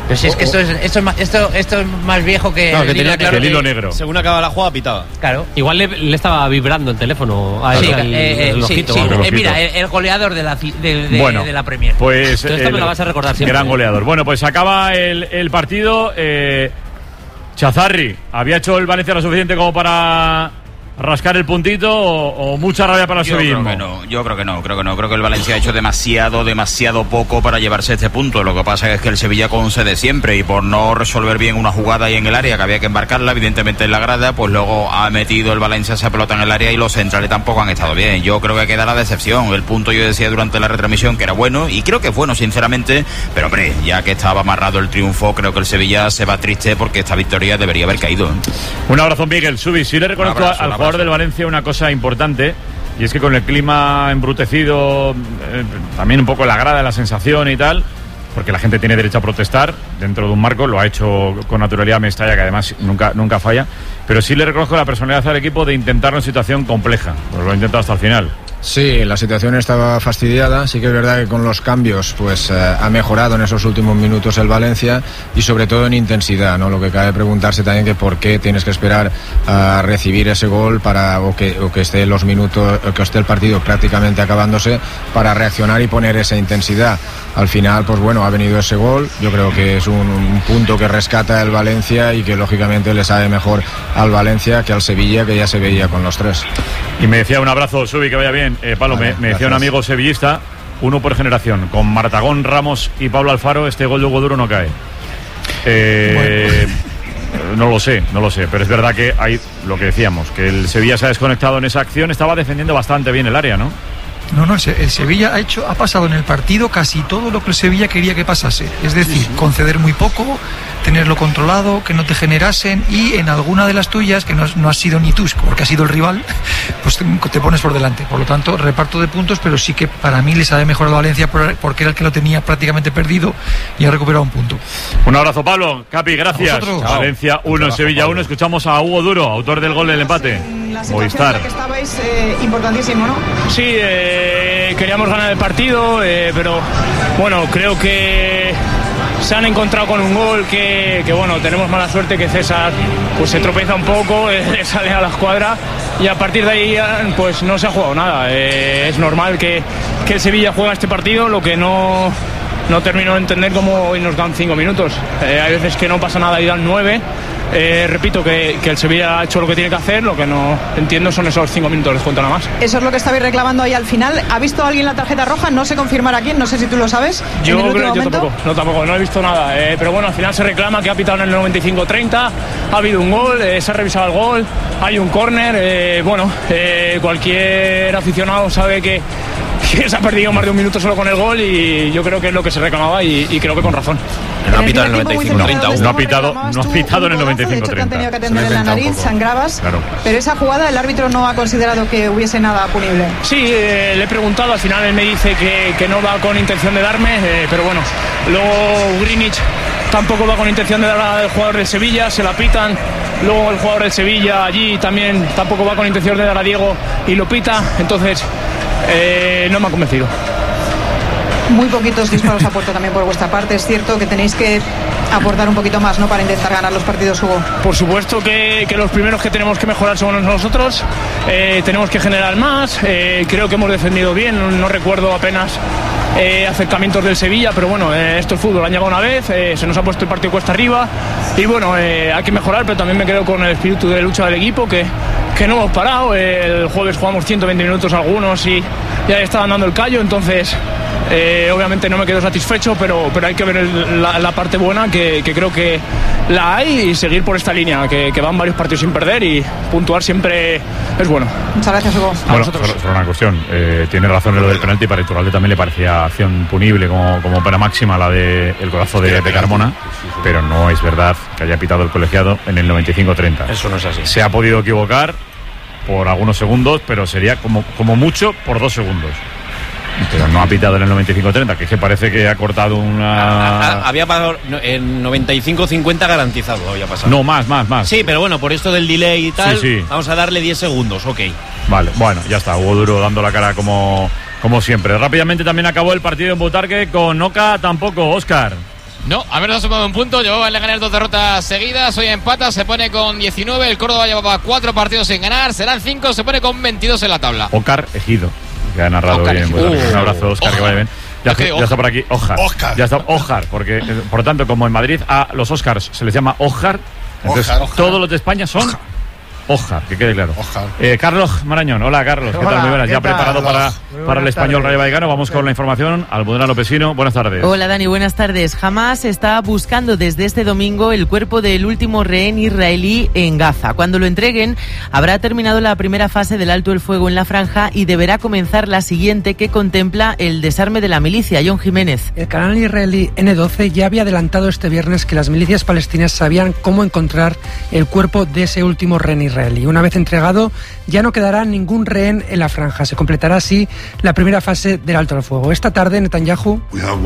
Pero si es que esto es más viejo que, no, que el, tenía claro el hilo negro. Según acaba la jugada, pitaba. Claro. Igual le estaba vibrando el teléfono a sí, el ojito. Sí. Mira, el goleador de la Premier. Pues esto me lo vas a recordar siempre. Gran goleador. Bueno, pues acaba el partido. Chazarri, ¿había hecho el Valencia lo suficiente como para rascar el puntito o mucha rabia para el sevillismo? Yo creo que no. Creo que el Valencia ha hecho demasiado poco para llevarse este punto. Lo que pasa es que el Sevilla concede siempre y por no resolver bien una jugada ahí en el área que había que embarcarla, evidentemente en la grada, pues luego ha metido el Valencia esa pelota en el área y los centrales tampoco han estado bien. Yo creo que queda la decepción. El punto, yo decía durante la retransmisión que era bueno y creo que es bueno sinceramente, pero hombre, ya que estaba amarrado el triunfo, creo que el Sevilla se va triste porque esta victoria debería haber caído. Un abrazo, Miguel. Subi, sí le reconozco al jugador del Valencia una cosa importante, y es que con el clima embrutecido, también un poco la grada, la sensación y tal, porque la gente tiene derecho a protestar dentro de un marco, lo ha hecho con naturalidad Mestalla, que además nunca falla, pero sí le reconozco la personalidad al equipo de intentarlo en situación compleja, pues lo ha intentado hasta el final. Sí, la situación estaba fastidiada, sí que es verdad que con los cambios pues ha mejorado en esos últimos minutos el Valencia y sobre todo en intensidad, ¿no? Lo que cabe preguntarse también que por qué tienes que esperar a recibir ese gol o que esté los minutos, que esté el partido prácticamente acabándose para reaccionar y poner esa intensidad. Al final, pues bueno, ha venido ese gol, yo creo que es un punto que rescata el Valencia y que lógicamente le sabe mejor al Valencia que al Sevilla, que ya se veía con los tres. Y me decía un abrazo, Subi, que vaya bien. Pablo, vale, me decía un amigo sevillista, uno por generación, con Martagón, Ramos y Pablo Alfaro, este gol de Hugo Duro no cae. No lo sé, pero es verdad que hay lo que decíamos, que el Sevilla se ha desconectado en esa acción, estaba defendiendo bastante bien el área, ¿no? No, el Sevilla ha pasado en el partido casi todo lo que el Sevilla quería que pasase. Es decir, conceder muy poco, tenerlo controlado, que no te generasen, y en alguna de las tuyas, que no has sido ni tú, porque ha sido el rival, pues te pones por delante. Por lo tanto, reparto de puntos, pero sí que para mí le sabe mejor a Valencia porque era el que lo tenía prácticamente perdido y ha recuperado un punto. Un abrazo, Pablo. Capi, gracias. Valencia 1, Sevilla 1. Escuchamos a Hugo Duro, autor del gol del empate. La situación en la que estabais, importantísimo, ¿no? Sí, queríamos ganar el partido, pero bueno, creo que se han encontrado con un gol que bueno, tenemos mala suerte que César pues se tropieza un poco, sale a la escuadra y a partir de ahí pues no se ha jugado nada. Es normal que el Sevilla juegue este partido, lo que no termino de entender cómo hoy nos dan 5 minutos. Hay veces que no pasa nada y dan 9. Repito que el Sevilla ha hecho lo que tiene que hacer, lo que no entiendo son esos 5 minutos, les cuento nada más. Eso es lo que estabais reclamando ahí al final. ¿Ha visto alguien la tarjeta roja? No sé confirmar a quién, no sé si tú lo sabes. Yo tampoco, no he visto nada, pero bueno, al final se reclama que ha pitado en el 95-30, ha habido un gol, se ha revisado el gol, hay un córner, cualquier aficionado sabe que se ha perdido más de un minuto solo con el gol y yo creo que es lo que se reclamaba y creo que con razón. No ha pitado en el 95-30. No ha pitado en el 95-30. Han tenido que atender en la nariz, sangrabas. Claro. Pero esa jugada el árbitro no ha considerado que hubiese nada punible. Sí, le he preguntado, al final él me dice que no va con intención de darme, pero bueno, luego Greenwich tampoco va con intención de dar al jugador del Sevilla, se la pitan. Luego el jugador del Sevilla allí también tampoco va con intención de dar a Diego y lo pita, entonces no me ha convencido. Muy poquitos disparos a puerta también por vuestra parte. Es cierto que tenéis que aportar un poquito más, ¿no?, para intentar ganar los partidos, Hugo. Por supuesto que los primeros que tenemos que mejorar somos nosotros. Tenemos que generar más. Creo que hemos defendido bien. No recuerdo apenas acercamientos del Sevilla, pero bueno, esto es fútbol. Han llegado una vez, se nos ha puesto el partido cuesta arriba y bueno, hay que mejorar, pero también me quedo con el espíritu de lucha del equipo que no hemos parado. El jueves jugamos 120 minutos algunos y ya estaban dando el callo, entonces obviamente no me quedo satisfecho, pero hay que ver la parte buena, que creo que la hay, y seguir por esta línea, que van varios partidos sin perder y puntuar siempre es bueno. Muchas gracias, Hugo. Bueno, solo una cuestión, tiene razón en lo del penalti. Para Iturralde también le parecía acción punible como pena máxima la del golazo de Carmona, pero no es verdad que haya pitado el colegiado en el 95-30. Eso no es así. Se ha podido equivocar por algunos segundos, pero sería como mucho por 2 segundos. Pero no ha pitado en el 95-30, que parece que ha cortado una... Había pasado en 95-50 garantizado, había pasado. No, más. Sí, pero bueno, por esto del delay y tal, sí. Vamos a darle 10 segundos, ok. Vale, bueno, ya está, Hugo Duro dando la cara como siempre. Rápidamente también acabó el partido en Butarque con Oca tampoco, Óscar. No, a ver, no ha sumado un punto. Llevaba el Leganés 2 derrotas seguidas. Hoy empata, se pone con 19. El Córdoba llevaba 4 partidos sin ganar. Serán 5, se pone con 22 en la tabla. Óscar Ejido, que ha narrado bien. Un abrazo, Óscar, que vaya bien. Ya está por aquí, Óscar. Ya está, Óscar, porque por lo tanto, como en Madrid a los Óscars se les llama Óscar, entonces todos los de España son Óscar, que quede claro. Carlos Marañón, hola Carlos, ¿qué tal? Muy buenas, ya preparado para el Español Rayo Vallecano. Vamos con la información. Almudena Lopesino, buenas tardes. Hola Dani, buenas tardes. Hamas está buscando desde este domingo el cuerpo del último rehén israelí en Gaza. Cuando lo entreguen, habrá terminado la primera fase del alto el fuego en la franja y deberá comenzar la siguiente, que contempla el desarme de la milicia. John Jiménez. El canal israelí N12 ya había adelantado este viernes que las milicias palestinas sabían cómo encontrar el cuerpo de ese último rehén israelí. Una vez entregado, ya no quedará ningún rehén en la franja. Se completará así la primera fase del alto al fuego. Esta tarde, Netanyahu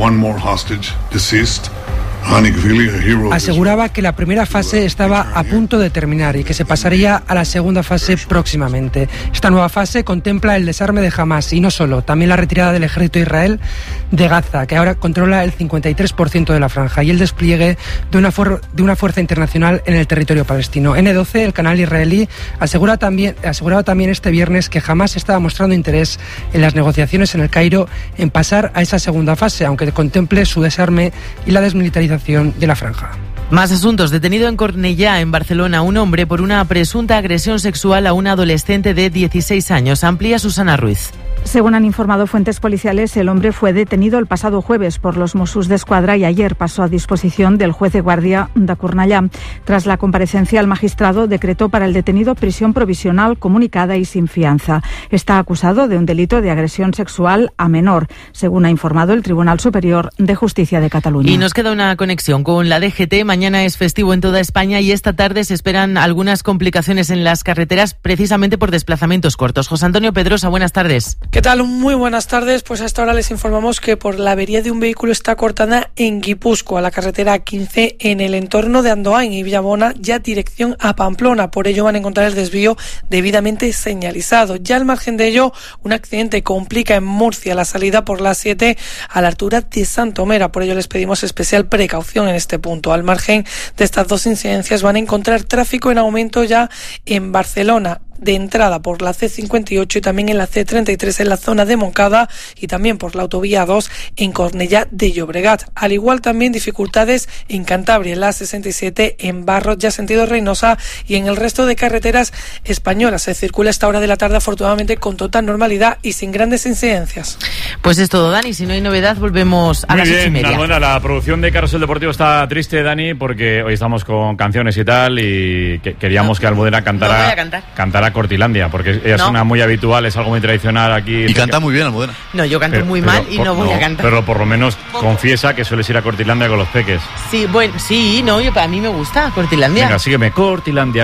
aseguraba que la primera fase estaba a punto de terminar y que se pasaría a la segunda fase próximamente. Esta nueva fase contempla el desarme de Hamas y no solo, también la retirada del ejército de Israel de Gaza, que ahora controla el 53% de la franja, y el despliegue de una fuerza internacional en el territorio palestino. N12, el canal israelí, aseguraba también este viernes que Hamas estaba mostrando interés en las negociaciones en el Cairo en pasar a esa segunda fase, aunque contemple su desarme y la desmilitarización de la franja. Más asuntos. Detenido en Cornellá, en Barcelona, un hombre por una presunta agresión sexual a una adolescente de 16 años. Amplía Susana Ruiz. Según han informado fuentes policiales, el hombre fue detenido el pasado jueves por los Mossos d'Esquadra y ayer pasó a disposición del juez de guardia de Cornellá. Tras la comparecencia, el magistrado decretó para el detenido prisión provisional comunicada y sin fianza. Está acusado de un delito de agresión sexual a menor, según ha informado el Tribunal Superior de Justicia de Cataluña. Y nos queda una conexión con la DGT. Mañana es festivo en toda España y esta tarde se esperan algunas complicaciones en las carreteras precisamente por desplazamientos cortos. José Antonio Pedrosa, buenas tardes. ¿Qué tal? Muy buenas tardes. Pues hasta ahora les informamos que por la avería de un vehículo está cortada en Guipúzcoa, la carretera 15 en el entorno de Andoain y Villabona, ya dirección a Pamplona. Por ello van a encontrar el desvío debidamente señalizado. Ya al margen de ello, un accidente complica en Murcia la salida por la 7 a la altura de Santomera. Por ello les pedimos especial precaución en este punto. Al margen de estas dos incidencias van a encontrar tráfico en aumento ya en Barcelona, de entrada por la C58 y también en la C33 en la zona de Moncada y también por la autovía 2 en Cornellá de Llobregat. Al igual también dificultades en Cantabria, en la 67 en Barros, ya sentido Reynosa, y en el resto de carreteras españolas. Se circula a esta hora de la tarde afortunadamente con total normalidad y sin grandes incidencias. Pues es todo, Dani. Si no hay novedad, volvemos a las 8:30. Bueno, la producción de Carrusel Deportivo está triste, Dani, porque hoy estamos con canciones y tal y queríamos que Almudena cantara Cortilandia, porque ella es una muy habitual, es algo muy tradicional aquí. Y canta muy bien, Almudena. No, yo canto muy mal y no voy a cantar. Pero por lo menos confiesa que sueles ir a Cortilandia con los peques. Sí, bueno, sí, no, a mí me gusta Cortilandia. Venga, sígueme. Cortilandia.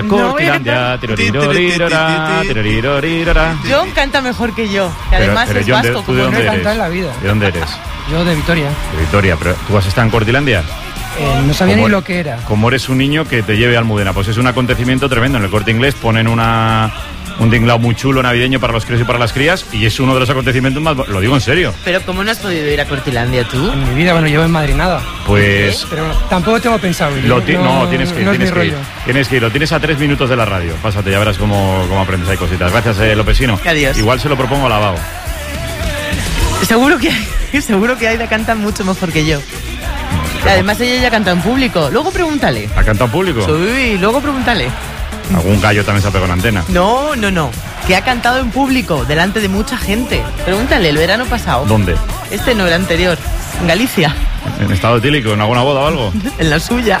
John canta mejor que yo, que además es vasco, como no he cantado en la vida. ¿De dónde eres? Yo de Vitoria. De Vitoria, pero ¿tú has estado en Cortilandia? No sabía ni lo que era. Como eres un niño, que te lleve a Almudena. Pues es un acontecimiento tremendo. En el Corte Inglés ponen un tinglao muy chulo navideño para los críos y para las crías, y es uno de los acontecimientos más... Lo digo en serio. Pero ¿cómo no has podido ir a Cortilandia tú? En mi vida, bueno, llevo en Madrid nada. Pues... Pero tampoco tengo pensado ir. Tienes que ir. Lo tienes a 3 minutos de la radio. Pásate, ya verás cómo aprendes. Hay cositas. Gracias, Lopesino. Adiós. Igual se lo propongo a Lavao. Seguro que Aida canta mucho mejor que yo. Además ella ya canta en público. Luego pregúntale. ¿Ha cantado en público? Sí, luego pregúntale. Algún gallo también se ha pegado en antena. No. Que ha cantado en público, delante de mucha gente. Pregúntale, el verano pasado. ¿Dónde? No, el anterior. En Galicia. ¿En estado etílico? ¿En alguna boda o algo? En la suya.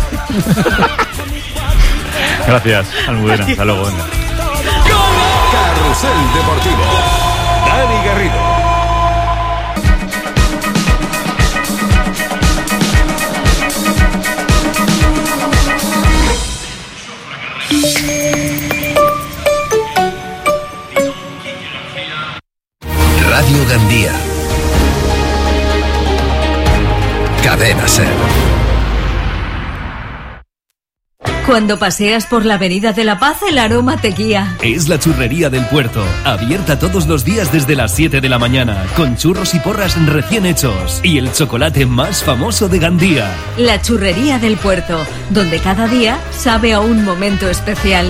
Gracias, Almudena. Hasta luego. Carrusel Deportivo. Dani Garrido. Radio Gandía. Cadena Ser. Cuando paseas por la Avenida de la Paz, el aroma te guía. Es la Churrería del Puerto, abierta todos los días desde las 7 de la mañana, con churros y porras recién hechos y el chocolate más famoso de Gandía. La Churrería del Puerto, donde cada día sabe a un momento especial.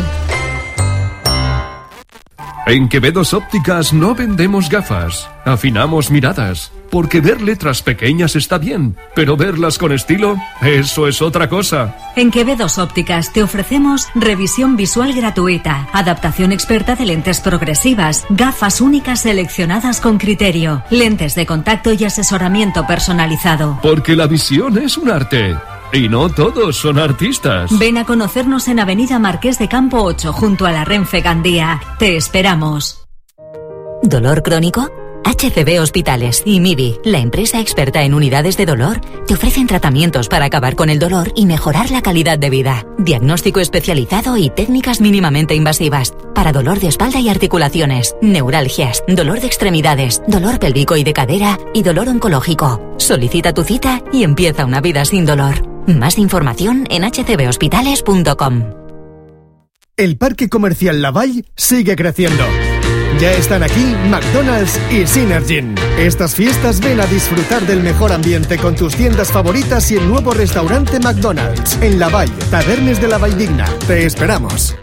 En Quevedos Ópticas no vendemos gafas, afinamos miradas. Porque ver letras pequeñas está bien, pero verlas con estilo, eso es otra cosa. En Quevedos Ópticas te ofrecemos revisión visual gratuita, adaptación experta de lentes progresivas, gafas únicas seleccionadas con criterio, lentes de contacto y asesoramiento personalizado. Porque la visión es un arte. Y no todos son artistas. Ven a conocernos en Avenida Marqués de Campo 8, junto a la Renfe Gandía. Te esperamos. ¿Dolor crónico? HCB Hospitales y MIBI, la empresa experta en unidades de dolor, te ofrecen tratamientos para acabar con el dolor y mejorar la calidad de vida. Diagnóstico especializado y técnicas mínimamente invasivas. Para dolor de espalda y articulaciones, neuralgias, dolor de extremidades, dolor pélvico y de cadera y dolor oncológico. Solicita tu cita y empieza una vida sin dolor. Más información en hcbhospitales.com. El Parque Comercial Lavalle sigue creciendo. Ya están aquí McDonald's y Synergy. Estas fiestas ven a disfrutar del mejor ambiente con tus tiendas favoritas y el nuevo restaurante McDonald's en Lavalle, Tabernes de la Valldigna. Te esperamos.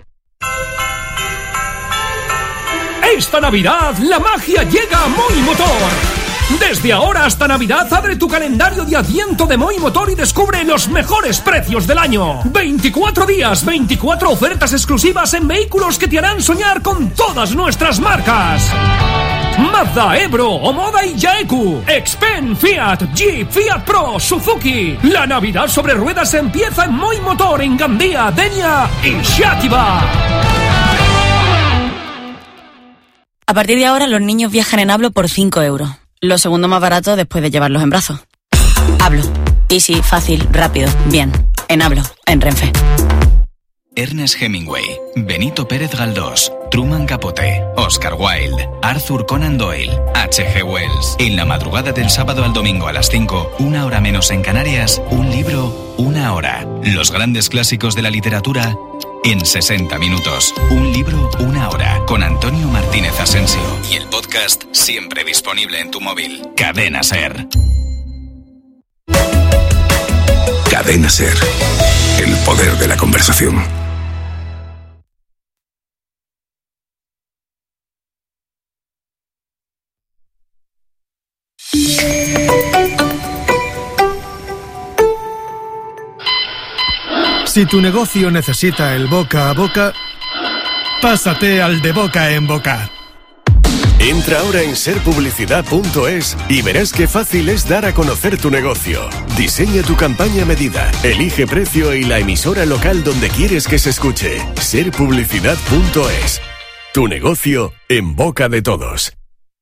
Esta Navidad la magia llega a Moi Motor. Desde ahora hasta Navidad abre tu calendario de Adviento de Moi Motor y descubre los mejores precios del año. 24 días, 24 ofertas exclusivas en vehículos que te harán soñar con todas nuestras marcas. Mazda, Ebro, Omoda y Yaeku, Xpen, Fiat, Jeep, Fiat Pro, Suzuki. La Navidad sobre ruedas empieza en Moi Motor en Gandía, Denia y Xàtiva. A partir de ahora los niños viajan en Hablo por 5 euros. Lo segundo más barato después de llevarlos en brazos. Hablo. Easy, fácil, rápido, bien. En Hablo, en Renfe. Ernest Hemingway, Benito Pérez Galdós, Truman Capote, Oscar Wilde, Arthur Conan Doyle, H.G. Wells. En la madrugada del sábado al domingo a las 5, 1 hora menos en Canarias, un libro, 1 hora. Los grandes clásicos de la literatura en 60 minutos. Un libro, 1 hora. Con Antonio Martínez Asensio. Y el podcast siempre disponible en tu móvil. Cadena SER. Cadena SER. El poder de la conversación. Si tu negocio necesita el boca a boca, pásate al de boca en boca. Entra ahora en serpublicidad.es y verás qué fácil es dar a conocer tu negocio. Diseña tu campaña a medida, elige precio y la emisora local donde quieres que se escuche. Serpublicidad.es. Tu negocio en boca de todos.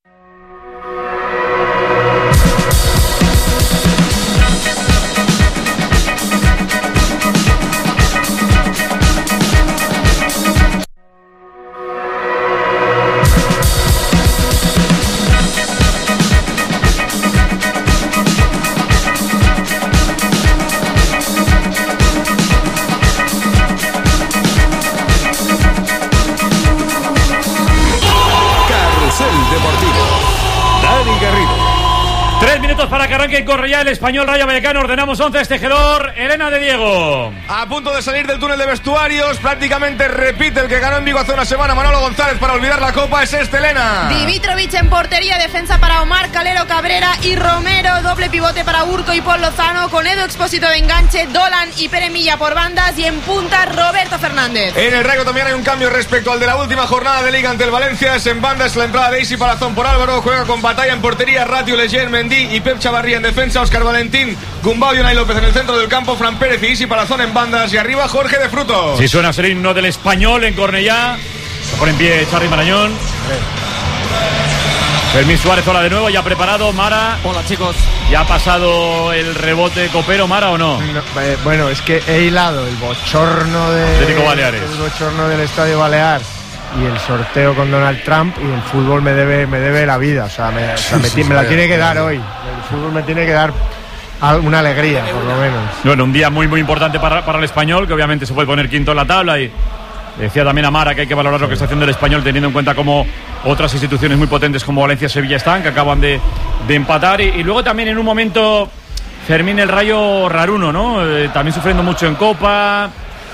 Para que arranque y corre ya el Español Rayo Vallecano. Ordenamos 11, Tejedor, Elena de Diego. A punto de salir del túnel de vestuarios, prácticamente repite el que ganó en Vigo hace una semana Manolo González para olvidar la Copa, es Elena. Dimitrovic en portería, defensa para Omar, Calero, Cabrera y Romero, doble pivote para Urco y Paul Lozano, con Edu Expósito de enganche, Dolan y Pere Milla por bandas y en punta Roberto Fernández. En el Rayo también hay un cambio respecto al de la última jornada de Liga ante el Valencia, es en bandas la entrada de Isi Palazón por Álvaro, juega con Batalla en portería, Ratio, Legier, Mendy y Pep Chavarría en defensa, Óscar Valentín, Gumbau y Unai López en el centro del campo, Fran Pérez y Isi Palazón en bandas y arriba Jorge de Frutos. Si suena el himno del Español en Cornellá, se pone en pie Charly Marañón. Fermín Suárez, hola de nuevo, ya preparado, Mara. Hola chicos. ¿Ya ha pasado el rebote copero, Mara, o no? Bueno, es que he hilado el bochorno Baleares. El bochorno del Estadio Balear y el sorteo con Donald Trump, y el fútbol me debe la vida, me la tiene que dar hoy. El fútbol me tiene que dar una alegría, por lo menos. Bueno, un día muy muy importante para el Español, que obviamente se puede poner quinto en la tabla, y decía también Amara que hay que valorar lo que está haciendo el Español, teniendo en cuenta como otras instituciones muy potentes como Valencia, Sevilla están, que acaban de empatar, y luego también en un momento Fermín el Rayo raruno, ¿no? También sufriendo mucho en Copa.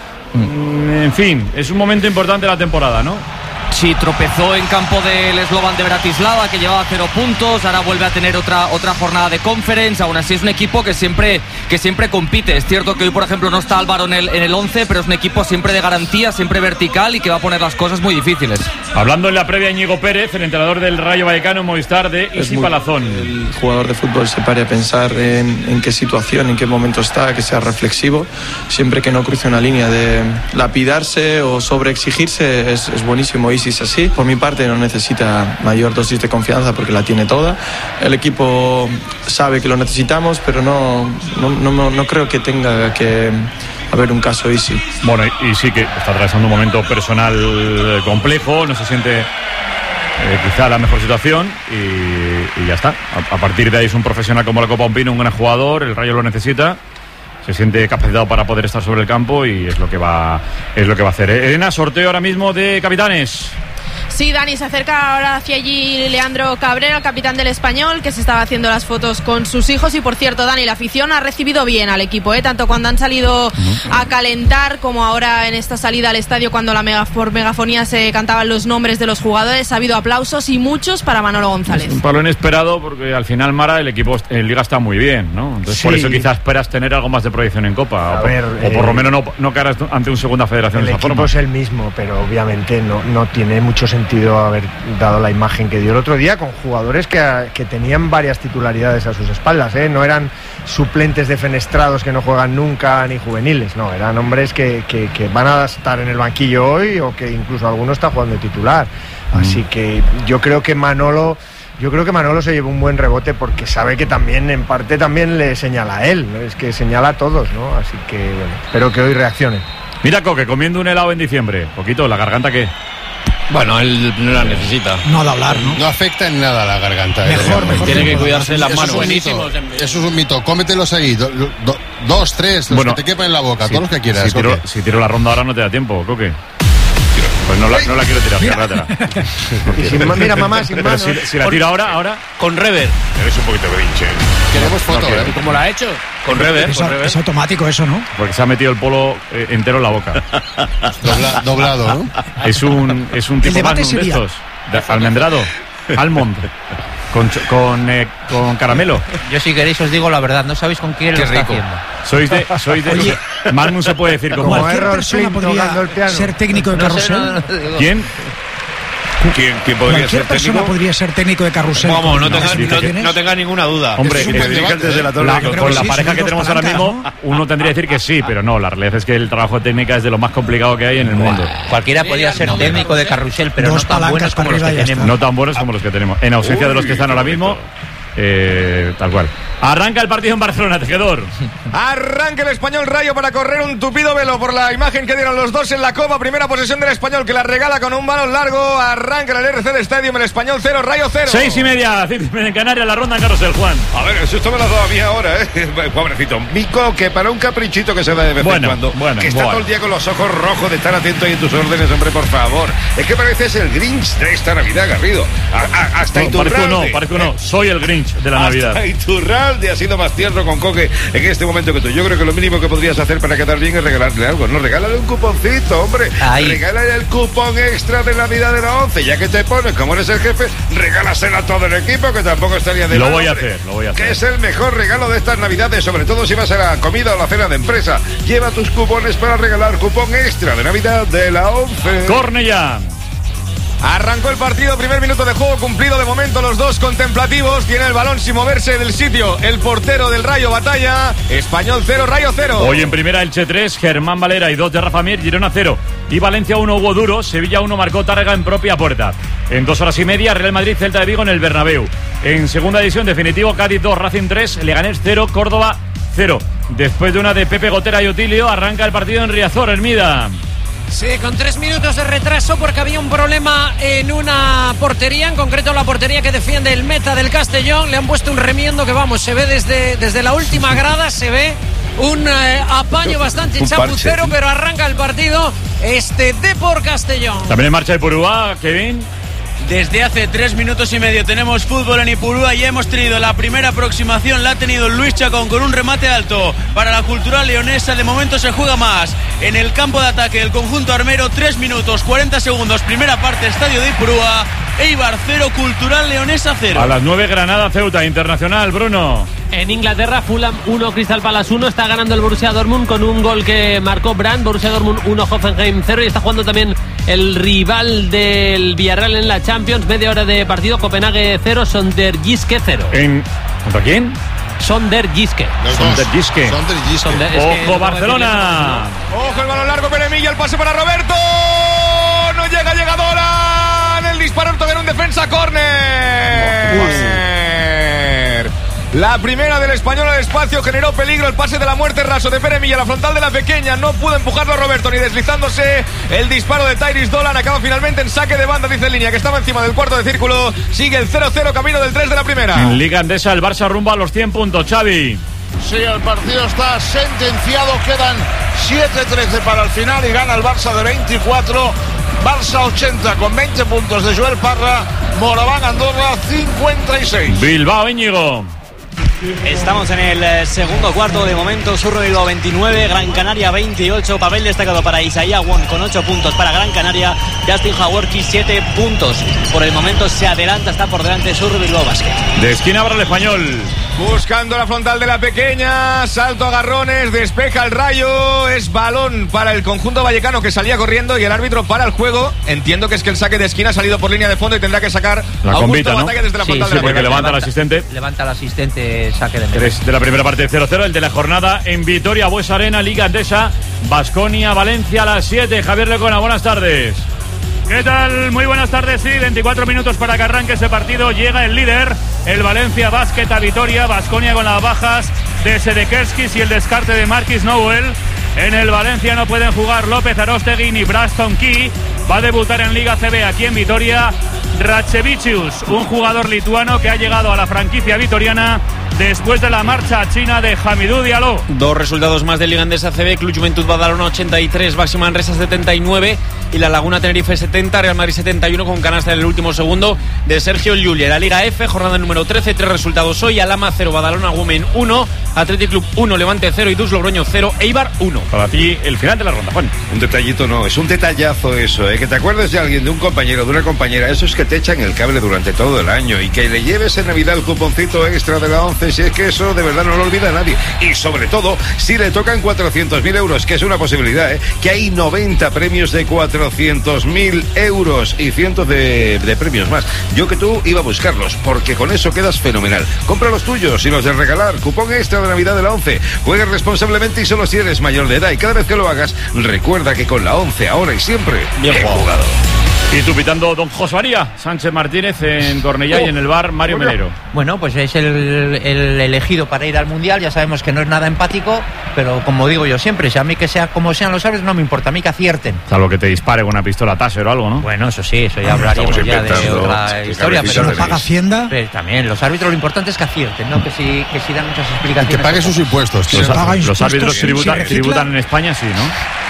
En fin, es un momento importante de la temporada, ¿no? Sí, tropezó en campo del Slovan de Bratislava, que llevaba 0 puntos, ahora vuelve a tener otra jornada de Conference. Aún así es un equipo que siempre compite. Es cierto que hoy, por ejemplo, no está Álvaro en el 11, pero es un equipo siempre de garantía, siempre vertical y que va a poner las cosas muy difíciles. Hablando en la previa, Íñigo Pérez, el entrenador del Rayo Vallecano, Movistar, de Isi Palazón. El jugador de fútbol se pare a pensar en qué situación, en qué momento está, que sea reflexivo, siempre que no cruce una línea de lapidarse o sobreexigirse, es buenísimo. Isi es así. Por mi parte no necesita mayor dosis de confianza porque la tiene toda. El equipo sabe que lo necesitamos, pero no creo que tenga que haber un caso Isi. Bueno, y sí que está atravesando un momento personal complejo, no se siente quizá la mejor situación y ya está. A partir de ahí es un profesional como la Copa Un Pino, un gran jugador, el Rayo lo necesita. Se siente capacitado para poder estar sobre el campo y es lo que va a hacer. Elena, sorteo ahora mismo de capitanes. Sí, Dani, se acerca ahora hacia allí Leandro Cabrera, el capitán del Español, que se estaba haciendo las fotos con sus hijos. Y por cierto, Dani, la afición ha recibido bien al equipo, tanto cuando han salido a calentar como ahora en esta salida al estadio, cuando por megafonía se cantaban los nombres de los jugadores. Ha habido aplausos y muchos para Manolo González. Es un palo inesperado porque al final, Mara, el equipo en Liga está muy bien, ¿no? Entonces sí, por eso quizás esperas tener algo más de proyección en Copa, o por lo menos no caras ante un segunda federación de esa forma. El equipo es el mismo, pero obviamente no tiene mucho sentido haber dado la imagen que dio el otro día con jugadores que tenían varias titularidades a sus espaldas, no eran suplentes defenestrados que no juegan nunca ni juveniles, no, eran hombres que van a estar en el banquillo hoy o que incluso alguno está jugando de titular. Así que yo creo que Manolo se lleva un buen rebote porque sabe que también en parte también le señala a él, ¿no? Es que señala a todos, ¿no? Así que bueno, espero que hoy reaccione. Mira, Coque, comiendo un helado en diciembre, poquito, ¿la garganta qué? Bueno, él no la necesita. No de hablar, ¿no? No afecta en nada a la garganta. Mejor tiene que cuidarse las manos. Eso es un mito. Cómetelos ahí. 2, 3, los que te quepan en la boca, todos los que quieras. Si tiro la ronda ahora no te da tiempo, Coque. Pues no la quiero tirar, mira, mamá, sin mano. Si la tiro ahora. Con rever. Eres un poquito grinche. Queremos foto, ¿Y cómo la ha hecho? Con rever. Es automático eso, ¿no? Porque se ha metido el polo entero en la boca. Doblado, ¿no? Es un tipo más de estos. Almendrado. Almond. Con caramelo. Yo, si queréis, os digo la verdad. No sabéis con quién lo está haciendo. Sois de Oye, Magnum se puede decir como cualquier persona podría ser técnico de carrusel. ¿Quién? ¿Quién podría ser técnico? Podría ser técnico de carrusel. Vamos, no tenga ninguna duda. Hombre, con la pareja que tenemos ahora mismo, uno tendría que decir que sí, pero no, la realidad es que el trabajo de técnica es de lo más complicado que hay en el mundo. Cualquiera podría ser técnico de carrusel, pero no tan buenos como los que tenemos. No tan buenos como los que tenemos. En ausencia de los que están ahora mismo, tal cual. Arranca el partido en Barcelona, Tejedor. Arranca el Español Rayo para correr un tupido velo por la imagen que dieron los dos en la Copa. Primera posesión del Español, que la regala con un balón largo. Arranca el RCD Stadium, el Español 0, Rayo 0. 6:30, en Canarias, la ronda en Carrusel, Juan. A ver, esto me lo has dado a mí ahora, pobrecito. Mico, que para un caprichito que se da de vez en cuando. Que está todo el día con los ojos rojos de estar atento ahí en tus órdenes, hombre, por favor. Es que pareces el Grinch de esta Navidad, Garrido. Hasta Iturralde. Parezco no, soy el Grinch de la Navidad. Hasta Iturralde ha sido más tierno con Coque en este momento que tú. Yo creo que lo mínimo que podrías hacer para quedar bien es regalarle algo. No, regálale un cuponcito, hombre. Regálale el cupón extra de Navidad de la 11. Ya que te pones, como eres el jefe, regálaselo a todo el equipo, que tampoco estaría de Lo voy a hacer. Que es el mejor regalo de estas Navidades, sobre todo si vas a la comida o la cena de empresa. Lleva tus cupones para regalar cupón extra de Navidad de la 11. Cornellà. Arrancó el partido, primer minuto de juego cumplido. De momento los dos contemplativos. Tiene el balón sin moverse del sitio el portero del Rayo, Batalla. Español 0, Rayo 0. Hoy en primera Elche 3, Germán Valera y 2 de Rafa Mir, Girona 0. Y Valencia 1, Hugo Duro. Sevilla 1, marcó Tárrega en propia puerta. En 2 horas y media, Real Madrid, Celta de Vigo en el Bernabéu. En segunda división, definitivo, Cádiz 2, Racing 3, Leganés 0, Córdoba 0. Después de una de Pepe Gotera y Otilio, arranca el partido en Riazor, Hermida. Sí, con 3 minutos de retraso porque había un problema en una portería, en concreto la portería que defiende el meta del Castellón. Le han puesto un remiendo que, vamos, se ve desde la última grada, se ve un apaño bastante chapucero, pero arranca el partido Depor Castellón. También en marcha Ipurúa, Kevin. Desde hace 3 minutos y medio tenemos fútbol en Ipurúa y hemos tenido la primera aproximación, la ha tenido Luis Chacón con un remate alto para la Cultural Leonesa. De momento se juega más en el campo de ataque del conjunto armero. 3 minutos 40 segundos, primera parte, estadio de Ipurúa. Eibar 0, Cultural Leonesa 0. A las 9, Granada Ceuta, Internacional, Bruno. En Inglaterra, Fulham 1, Crystal Palace 1. Está ganando el Borussia Dortmund con un gol que marcó Brandt. Borussia Dortmund 1, Hoffenheim 0. Y está jugando también el rival del Villarreal en la Champions. Media hora de partido, Copenhague 0, Sonderjyske 0. ¿Contra quién? Sonderjyske. Sonderjyske. Ojo, Barcelona. Ojo, el balón largo, Peremilla, el pase para Roberto. No llega Dolan. El disparo en un defensa, córner. La primera del Español al espacio generó peligro. El pase de la muerte raso de Peremilla, la frontal de la pequeña. No pudo empujarlo Roberto ni deslizándose. El disparo de Tyrese Dolan acaba finalmente en saque de banda, dice en línea, que estaba encima del cuarto de círculo. Sigue el 0-0, camino del 3 de la primera. En Liga Endesa, el Barça rumba a los 100 puntos, Xavi. Sí, el partido está sentenciado. Quedan 7-13 para el final y gana el Barça de 24. Barça 80 con 20 puntos de Joel Parra. Moraván Andorra 56. Bilbao, Íñigo. Estamos en el segundo cuarto. De momento Surro Bilbao 29, Gran Canaria 28. Papel destacado para Isaiah Wong con 8 puntos para Gran Canaria. Justin Haworki 7 puntos. Por el momento se adelanta, está por delante Surro Bilbao Basket. De esquina para el Español. Buscando la frontal de la pequeña, salto a garrones, despeja el Rayo, es balón para el conjunto vallecano que salía corriendo y el árbitro para el juego. Entiendo que es que el saque de esquina ha salido por línea de fondo y tendrá que sacar la convita, ¿no? Batalla desde la frontal de la porque pequeña. levanta el asistente. Levanta el asistente, saque de medio. 3 de la primera parte, 0-0, el de la jornada en Vitoria, Buesa Arena, Liga Endesa, Baskonia, Valencia a las 7. Javier Lecona, buenas tardes. ¿Qué tal? Muy buenas tardes, sí, 24 minutos para que arranque ese partido. Llega el líder, el Valencia Basket a Vitoria. Baskonia con las bajas de Sedekerskis y el descarte de Marquis Nowell. En el Valencia no pueden jugar López Arostegui ni Braston Key. Va a debutar en Liga CB aquí en Vitoria Rachevicius, un jugador lituano que ha llegado a la franquicia vitoriana después de la marcha a China de Hamidou Diallo. 2 resultados más de Liga Endesa CB. Club Juventud Badalona 83, Baxi Manresa 79 y la Laguna Tenerife 70, Real Madrid 71 con canasta en el último segundo de Sergio Llull. La Liga F, jornada número 13, 3 resultados hoy: Alhama 0, Badalona Women 1, Athletic Club 1, Levante 0 y Dus Logroño 0, Eibar 1. Para ti, el final de la ronda, Juan. Un detallito no, es un detallazo eso, que te acuerdes de alguien, de un compañero, de una compañera. Eso es que te echan el cable durante todo el año y que le lleves en Navidad el cuponcito extra de la 11, si es que eso de verdad no lo olvida nadie. Y sobre todo, si le tocan 400.000 euros, que es una posibilidad, que hay 90 premios de 400.000 euros y cientos de premios más. Yo que tú iba a buscarlos, porque con eso quedas fenomenal. Compra los tuyos y los de regalar. Cupón extra de Navidad de la 11. Juegues responsablemente y solo si eres mayor de edad. Y cada vez que lo hagas, recuerda que con la 11, ahora y siempre, bien jugado. Y tú pitando don José María Sánchez Martínez en Cornellá y en el bar Mario Melero. Bueno, pues es el elegido para ir al Mundial. Ya sabemos que no es nada empático, pero como digo yo siempre, si a mí que sea como sean los árbitros no me importa, a mí que acierten. Salvo que te dispare con una pistola Taser o algo, ¿no? Bueno, eso sí, eso ya hablaríamos ya de otra historia. Pero lo paga Hacienda. Pero también, los árbitros lo importante es que acierten, no que si dan muchas explicaciones. Y que pague sus impuestos. Los árbitros tributan en España, sí, ¿no?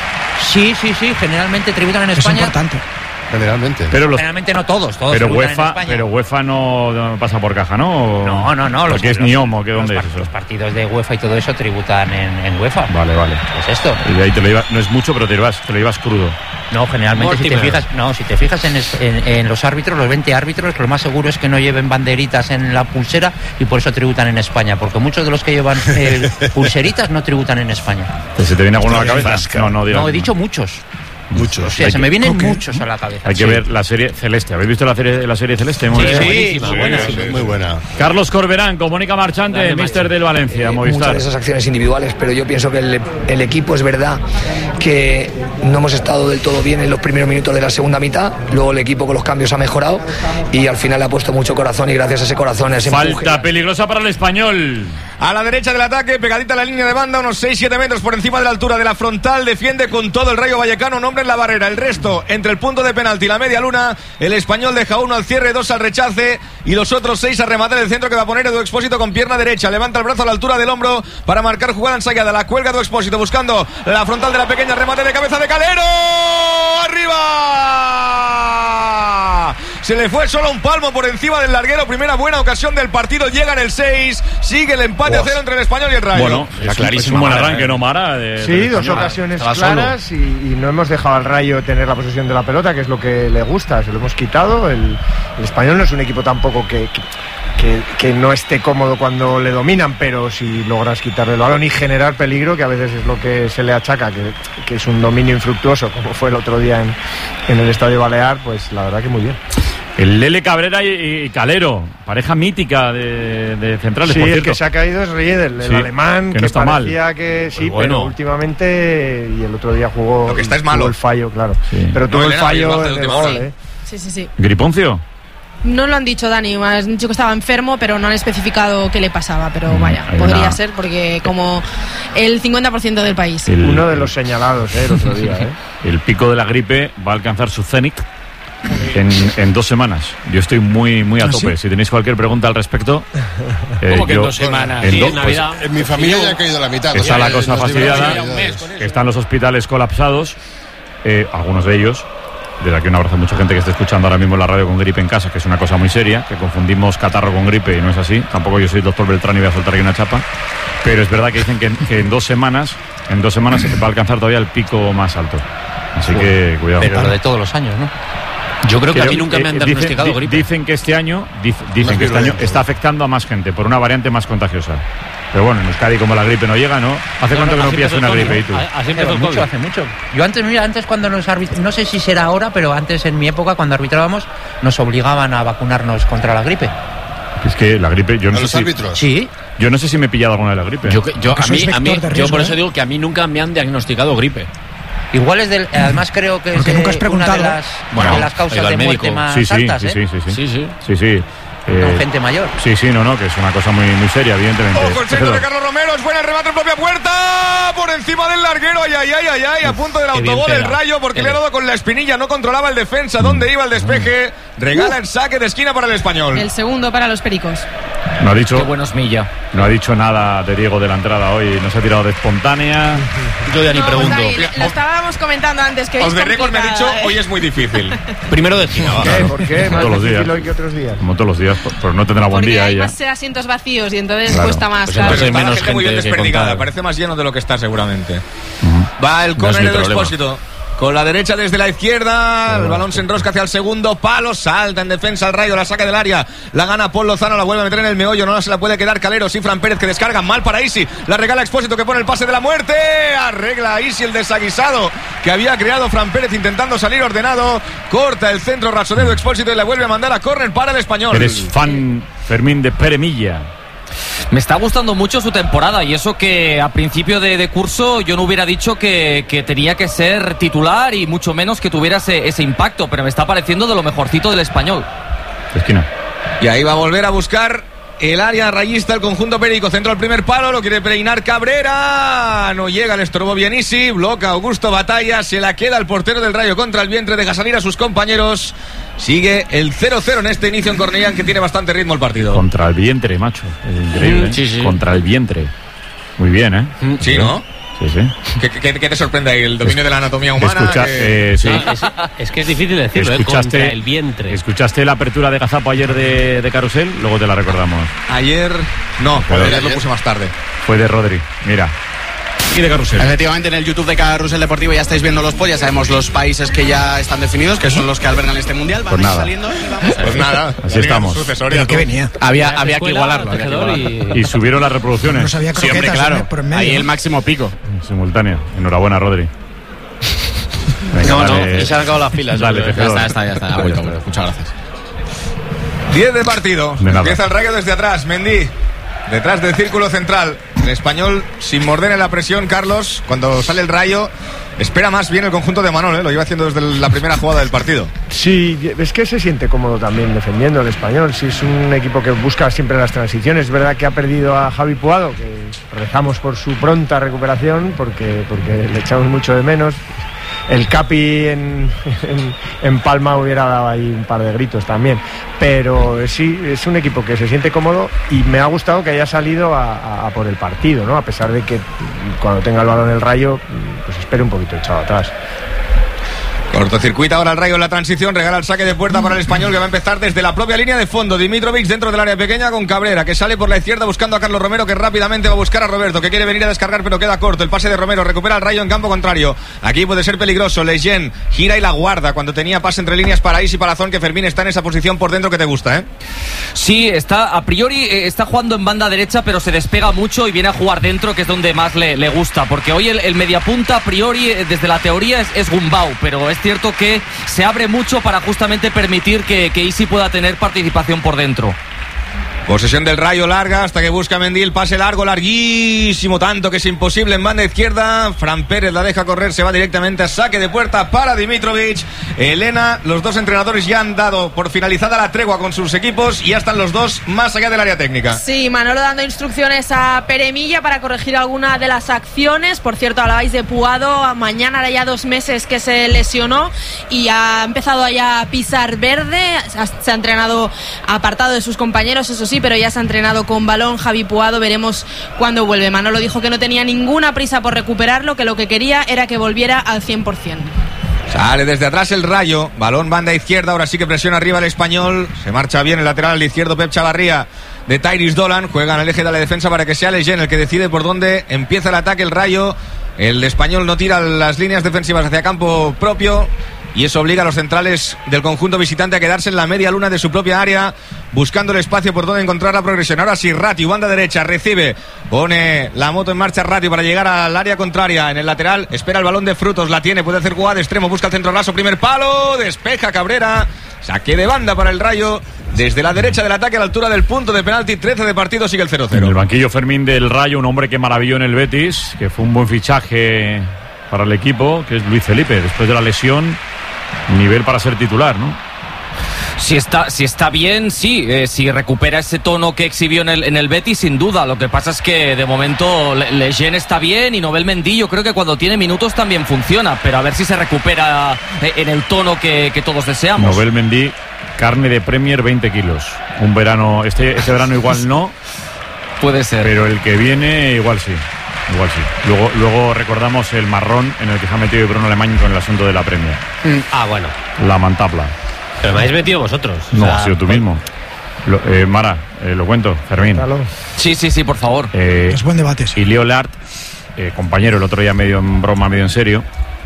Sí, generalmente tributan en España. Es importante. Generalmente no todos pero UEFA no pasa por caja, ¿no? No. Porque es NIOM, ¿o qué dónde es eso? Los partidos de UEFA y todo eso tributan en UEFA. Vale. Es esto. Y de ahí no es mucho, pero te lo llevas crudo. No, generalmente si te fijas en los árbitros, los 20 árbitros, lo más seguro es que no lleven banderitas en la pulsera y por eso tributan en España, porque muchos de los que llevan pulseritas no tributan en España. ¿Se te viene alguno a la cabeza? No, he dicho muchos. O sea, se me vienen muchos a la cabeza. Hay que ver la serie Celeste. ¿Habéis visto la serie Celeste? Sí, muy buena. Carlos Corberán, con Mónica Marchante, míster del Valencia, Movistar. Muchas de esas acciones individuales, pero yo pienso que el equipo es verdad que no hemos estado del todo bien en los primeros minutos de la segunda mitad. Luego el equipo con los cambios ha mejorado y al final le ha puesto mucho corazón y gracias a ese corazón, a ese Falta empuje. peligrosa para el Español. a la derecha del ataque, pegadita a la línea de banda, unos 6-7 metros por encima de la altura de la frontal. Defiende con todo el Rayo Vallecano, un hombre en la barrera. El resto entre el punto de penalti y la media luna. El español deja 1 al cierre, 2 al rechace y los otros 6 a rematar el centro que va a poner Edu Expósito con pierna derecha. Levanta el brazo a la altura del hombro para marcar jugada ensayada. La cuelga Edu Expósito buscando la frontal de la pequeña, remate de cabeza de Calero. ¡Arriba! Se le fue solo un palmo por encima del larguero. Primera buena ocasión del partido. Llega en el 6. Sigue el empate a 0 entre el Español y el Rayo. Bueno, es clarísimo. Un buen arranque, ¿no, Mara? Sí, dos ocasiones claras y no hemos dejado al Rayo tener la posesión de la pelota, que es lo que le gusta. Se lo hemos quitado. El Español no es un equipo tampoco que no esté cómodo cuando le dominan, pero si logras quitarle el balón y generar peligro, que a veces es lo que se le achaca, que es un dominio infructuoso, como fue el otro día en el Estadio Balear, pues la verdad que muy bien. El Lele Cabrera y Calero, pareja mítica de centrales, sí, por cierto. El que se ha caído es Riedel, el alemán, que no está parecía mal. que sí, bueno. Pero últimamente, y el otro día jugó. Lo que está es malo. Tuvo el fallo, claro. Sí. Pero tuvo el fallo del del gol, Sí. ¿Griponcio? No lo han dicho, Dani, me han dicho que estaba enfermo, pero no han especificado qué le pasaba, pero vaya, podría ser, porque como el 50% del país. Uno de los señalados, el otro día. El pico de la gripe va a alcanzar su cenit en 2 semanas. Yo estoy muy a tope. ¿Sí? Si tenéis cualquier pregunta al respecto. ¿Cómo que en 2 semanas? Pues, en mi familia ya ha caído la mitad. Está la cosa fastidiada. Están los hospitales colapsados. Algunos de ellos. Desde aquí un abrazo a mucha gente que está escuchando ahora mismo en la radio con gripe en casa, que es una cosa muy seria, que confundimos catarro con gripe y no es así. Tampoco yo soy el doctor Beltrán y voy a soltar aquí una chapa. Pero es verdad que dicen que en 2 semanas va a alcanzar todavía el pico más alto. Así que cuidado. Pero lo de todos los años, ¿no? Yo creo que a mí nunca me han diagnosticado gripe. Dicen que este año está afectando a más gente por una variante más contagiosa. Pero bueno, en Euskadi como la gripe no llega, ¿no? ¿Hace cuánto que no pillas una gripe? ¿Y tú? Hace mucho. Yo antes cuando nos no sé si será ahora, pero antes en mi época cuando arbitrábamos nos obligaban a vacunarnos contra la gripe. Es que la gripe, yo no sé si... árbitros? Sí. Yo no sé si me he pillado alguna de la gripe. Yo por eso digo que a mí nunca me han diagnosticado gripe. Igual es además creo que porque es nunca has preguntado. una de las causas de muerte más altas, Sí. Con gente mayor. Sí, no, que es una cosa muy seria, evidentemente. Ojo, el centro de Carlos Romero, es buena el remate en propia puerta, por encima del larguero, ay, a punto del autogol del Rayo, porque le ha dado con la espinilla, no controlaba el defensa, dónde iba el despeje, regala el saque de esquina para el Español. El segundo para los pericos. No ha dicho, qué buenos Milla. No ha dicho nada de Diego de la entrada hoy, no se ha tirado de espontánea. Yo ya ni pregunto. Dani, lo estábamos comentando antes, que Os de récord me ha dicho, hoy es muy difícil. Primero de esquina. ¿Por qué? Como todos los días. Que otros días. Como todos los días, pero no tendrá buen día hay ella. más asientos vacíos y entonces Claro. cuesta más. Pues claro. entonces hay menos gente muy bien gente que desperdigada, contar. parece más lleno de lo que está seguramente. Va el No es mi córner de problema. Expósito. Con la derecha desde la izquierda, el balón se enrosca hacia el segundo palo, salta en defensa al Rayo, la saca del área, la gana Paul Lozano, la vuelve a meter en el meollo, no se la puede quedar Calero, sí, Fran Pérez que descarga mal para Isi, la regala Expósito que pone el pase de la muerte, arregla Isi el desaguisado que había creado Fran Pérez intentando salir ordenado, corta el centro rasonedo Expósito y la vuelve a mandar a córner para el Español. Eres fan, Fermín, de Pere Milla. Me está gustando mucho su temporada y eso que a principio de curso yo no hubiera dicho que tenía que ser titular y mucho menos que tuviera ese impacto, pero me está pareciendo de lo mejorcito del Español. Esquina. Y ahí va a volver a buscar el área rayista, el conjunto perico, centro al primer palo, lo quiere peinar Cabrera, no llega, le estorbó Bienisi, bloca Augusto Batalla, se la queda el portero del Rayo contra el vientre, deja salir a sus compañeros, sigue el 0-0 en este inicio en Cornellán que tiene bastante ritmo el partido. Contra el vientre, macho, es increíble, Sí. Contra el vientre, muy bien, ¿eh? Sí, ¿no? Sí. ¿Qué te sorprende ahí? ¿El dominio de la anatomía humana? Sí. Es que es difícil decirlo, contra el vientre. ¿Escuchaste la apertura de Gazapo ayer de Carrusel? Luego te la recordamos. Ayer, no, ayer lo puse más tarde. Fue de Rodri, mira. Y de Carrusel. Efectivamente, en el YouTube de Carrusel Deportivo ya estáis viendo los pods, ya sabemos los países que ya están definidos, que son los que albergan este mundial. Van Pues nada. saliendo. Pues nada, así estamos. ¿Pero qué venía? Había que igualarlo. Y subieron las reproducciones. No sabía Sí, hombre, croquetas claro. por en medio, Ahí ¿no? el máximo pico. Simultáneo. Enhorabuena, Rodri. Venga, Se han acabado las pilas. Dale, Tejedor. Ya está. Ha vuelto. Muchas gracias. 10 de partido. De nada. Empieza el Rayo desde atrás. Mendy, detrás del círculo central. El Español, sin morder en la presión, Carlos, cuando sale el Rayo, espera más bien el conjunto de Manol, lo lleva haciendo desde la primera jugada del partido. Sí, es que se siente cómodo también defendiendo el Español. Sí, es un equipo que busca siempre las transiciones. Es verdad que ha perdido a Javi Puado, que rezamos por su pronta recuperación, porque le echamos mucho de menos. El Capi en Palma hubiera dado ahí un par de gritos también, pero sí, es un equipo que se siente cómodo y me ha gustado que haya salido a por el partido, ¿no? A pesar de que cuando tenga el balón el Rayo, pues espere un poquito echado atrás. Cortocircuita ahora el Rayo en la transición, regala el saque de puerta para el Español, que va a empezar desde la propia línea de fondo. Dimitrovic dentro del área pequeña con Cabrera, que sale por la izquierda buscando a Carlos Romero, que rápidamente va a buscar a Roberto, que quiere venir a descargar pero queda corto. El pase de Romero, recupera el Rayo en campo contrario. Aquí puede ser peligroso. Lejeune gira y la guarda cuando tenía pase entre líneas para Isi Palazón, que Fermín está en esa posición por dentro que te gusta, ¿eh? Sí, está a priori está jugando en banda derecha, pero se despega mucho y viene a jugar dentro, que es donde más le gusta, porque hoy el mediapunta a priori desde la teoría es Gumbau, pero es cierto que se abre mucho para justamente permitir que Isi pueda tener participación por dentro. Posesión del Rayo larga hasta que busca Mendy, el pase largo, larguísimo, tanto que es imposible en banda izquierda. Fran Pérez la deja correr, se va directamente a saque de puerta para Dimitrovic. Elena, los dos entrenadores ya han dado por finalizada la tregua con sus equipos y ya están los dos más allá del área técnica. Sí, Manolo dando instrucciones a Peremilla para corregir alguna de las acciones. Por cierto, hablabais de Puado, mañana hará ya 2 meses que se lesionó y ha empezado ya a pisar verde. Se ha entrenado apartado de sus compañeros, eso sí, pero ya se ha entrenado con balón. Javi Puado, veremos cuándo vuelve. Manolo dijo que no tenía ninguna prisa por recuperarlo, que lo que quería era que volviera al 100%. Sale desde atrás el Rayo, balón banda izquierda, ahora sí que presiona arriba el Español, se marcha bien el lateral al izquierdo Pep Chavarría de Tyrese Dolan, juega en el eje de la defensa para que sea Lejeune el que decide por dónde empieza el ataque el Rayo. El Español no tira las líneas defensivas hacia campo propio y eso obliga a los centrales del conjunto visitante a quedarse en la media luna de su propia área, buscando el espacio por donde encontrar la progresión. Ahora sí, Ratio, banda derecha, recibe, pone la moto en marcha Ratio para llegar al área contraria. En el lateral, espera el balón de Frutos, la tiene, puede hacer jugada de extremo, busca el centro raso, primer palo, despeja Cabrera, saque de banda para el Rayo. Desde la derecha del ataque a la altura del punto de penalti, 13 de partido, sigue el 0-0. En el banquillo Fermín del Rayo, un hombre que maravilló en el Betis, que fue un buen fichaje para el equipo, que es Luis Felipe, después de la lesión. Nivel para ser titular, ¿no? Si está bien, sí. Si recupera ese tono que exhibió en el Betis, sin duda. Lo que pasa es que de momento Lejeune está bien y Nobel Mendy, yo creo que cuando tiene minutos también funciona. Pero a ver si se recupera en el tono que todos deseamos. Nobel Mendy, carne de Premier, 20 kilos. Un verano, este verano igual no. Puede ser. Pero el que viene igual sí. Igual sí. Luego recordamos el marrón en el que se ha metido Bruno Alemán con el asunto de la Premier. Bueno. La mantapla. Pero me habéis metido vosotros. No, ha sido tú mismo. Mara, lo cuento, Fermín. Sí, por favor. Es buen debate. Sí. Y Leo Lart, compañero, el otro día medio en broma, medio en serio,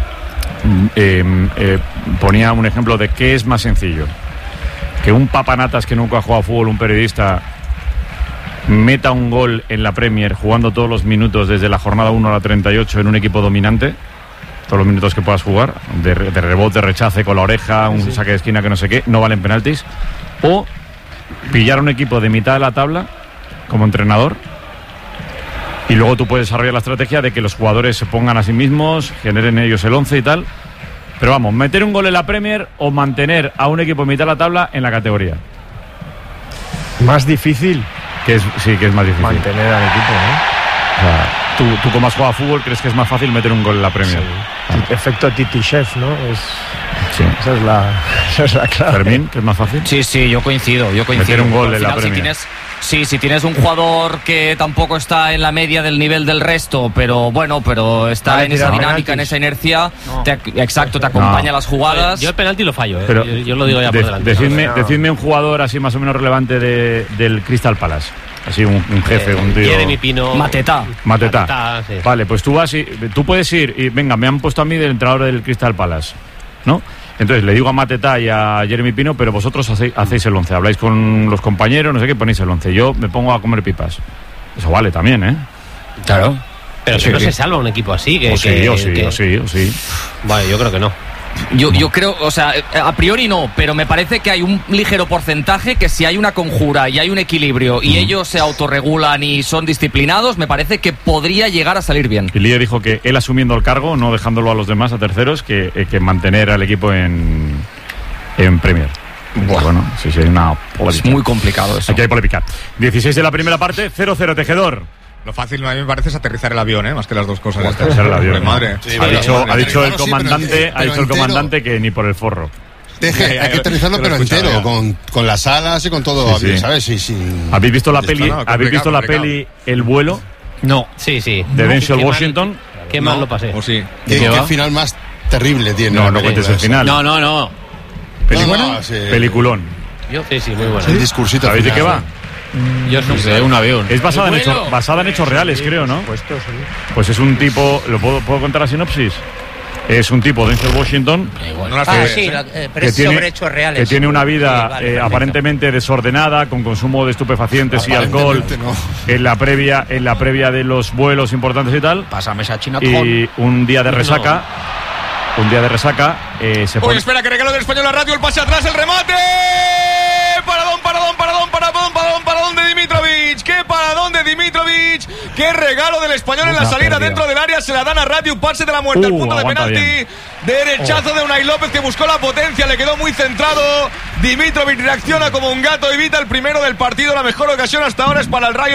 ponía un ejemplo de qué es más sencillo. Que un papanatas que nunca ha jugado a fútbol, un periodista, meta un gol en la Premier jugando todos los minutos desde la jornada 1 a la 38 en un equipo dominante, todos los minutos que puedas jugar, de rebote, rechace con la oreja, un saque de esquina que no sé qué, no valen penaltis, o pillar un equipo de mitad de la tabla como entrenador y luego tú puedes desarrollar la estrategia de que los jugadores se pongan a sí mismos, generen ellos el 11 y tal, pero vamos, meter un gol en la Premier o mantener a un equipo de mitad de la tabla en la categoría. Más difícil. Sí, que es más difícil mantener al equipo, ¿no? O sea, tú como has jugado a fútbol, ¿crees que es más fácil meter un gol en la Premier? Sí. Efecto Titi Chef, ¿no? Sí. Esa es la clave. Fermín, ¿que es más fácil? Sí, yo coincido. Meter un gol en la Premier. Si tienes un jugador que tampoco está en la media del nivel del resto, pero está en esa dinámica, en esa inercia, te acompaña a las jugadas. Yo el penalti lo fallo, pero yo lo digo ya por delante. Decidme un jugador así más o menos relevante del Crystal Palace. Así un jefe, un tío. Jeremy Pino. Mateta. Sí. Vale, pues tú puedes ir y venga, me han puesto a mí del entrenador del Crystal Palace, ¿no? Entonces le digo a Mateta y a Jeremy Pino, pero vosotros hacéis el 11, habláis con los compañeros, no sé qué, ponéis el 11. Yo me pongo a comer pipas. Eso vale también, ¿eh? Claro. Pero si no se salva un equipo así. O sí. Vale, yo creo que no. Yo creo, o sea, a priori no, pero me parece que hay un ligero porcentaje que si hay una conjura y hay un equilibrio y ellos se autorregulan y son disciplinados, me parece que podría llegar a salir bien. Y Lille dijo que él asumiendo el cargo, no dejándolo a los demás, a terceros, que mantener al equipo en Premier. Bueno, sí, hay una polémica. Es muy complicado eso. Aquí hay polémica. 16 de la primera parte, 0-0 Tejedor. Lo fácil a mí me parece es aterrizar el avión, más que las dos cosas. Aterrizar el avión. Madre. Sí, ha dicho el comandante que ni por el forro. Hay que aterrizarlo pero entero, con las alas y con todo, sí. ¿sabes? Sí. ¿Habéis visto la peli? ¿Habéis visto la peli El vuelo? No. Sí. De Denzel Washington. Qué mal lo pasé. ¿O sí? ¿Qué final más terrible tiene? No cuentes el final. No. Peliculón. Sí, muy bueno. El discursito. ¿Sabéis de qué va? Yo no sé, un avión. Es basada en hechos reales, creo, ¿no? Pues es un tipo, ¿puedo contar la sinopsis? Es un tipo, Denzel Washington, pero es sobre hechos reales. Que tiene una vida aparentemente desordenada, con consumo de estupefacientes y alcohol, no. en la previa de los vuelos importantes y tal. Pásame esa china. Y un día de resaca se pone... Oye, espera, que regalo del Español a Radio, el pase atrás, el remate. Paradón de Dimitrovic. ¡Qué paradón de Dimitrovic! ¡Qué regalo del Español en la salida dentro del área! Se la dan a Radio, pase de la muerte al punto de penalti. Bien. Derechazo de Unai López, que buscó la potencia, le quedó muy centrado. Dimitrovic reacciona como un gato, evita el primero del partido. La mejor ocasión hasta ahora es para el Rayo.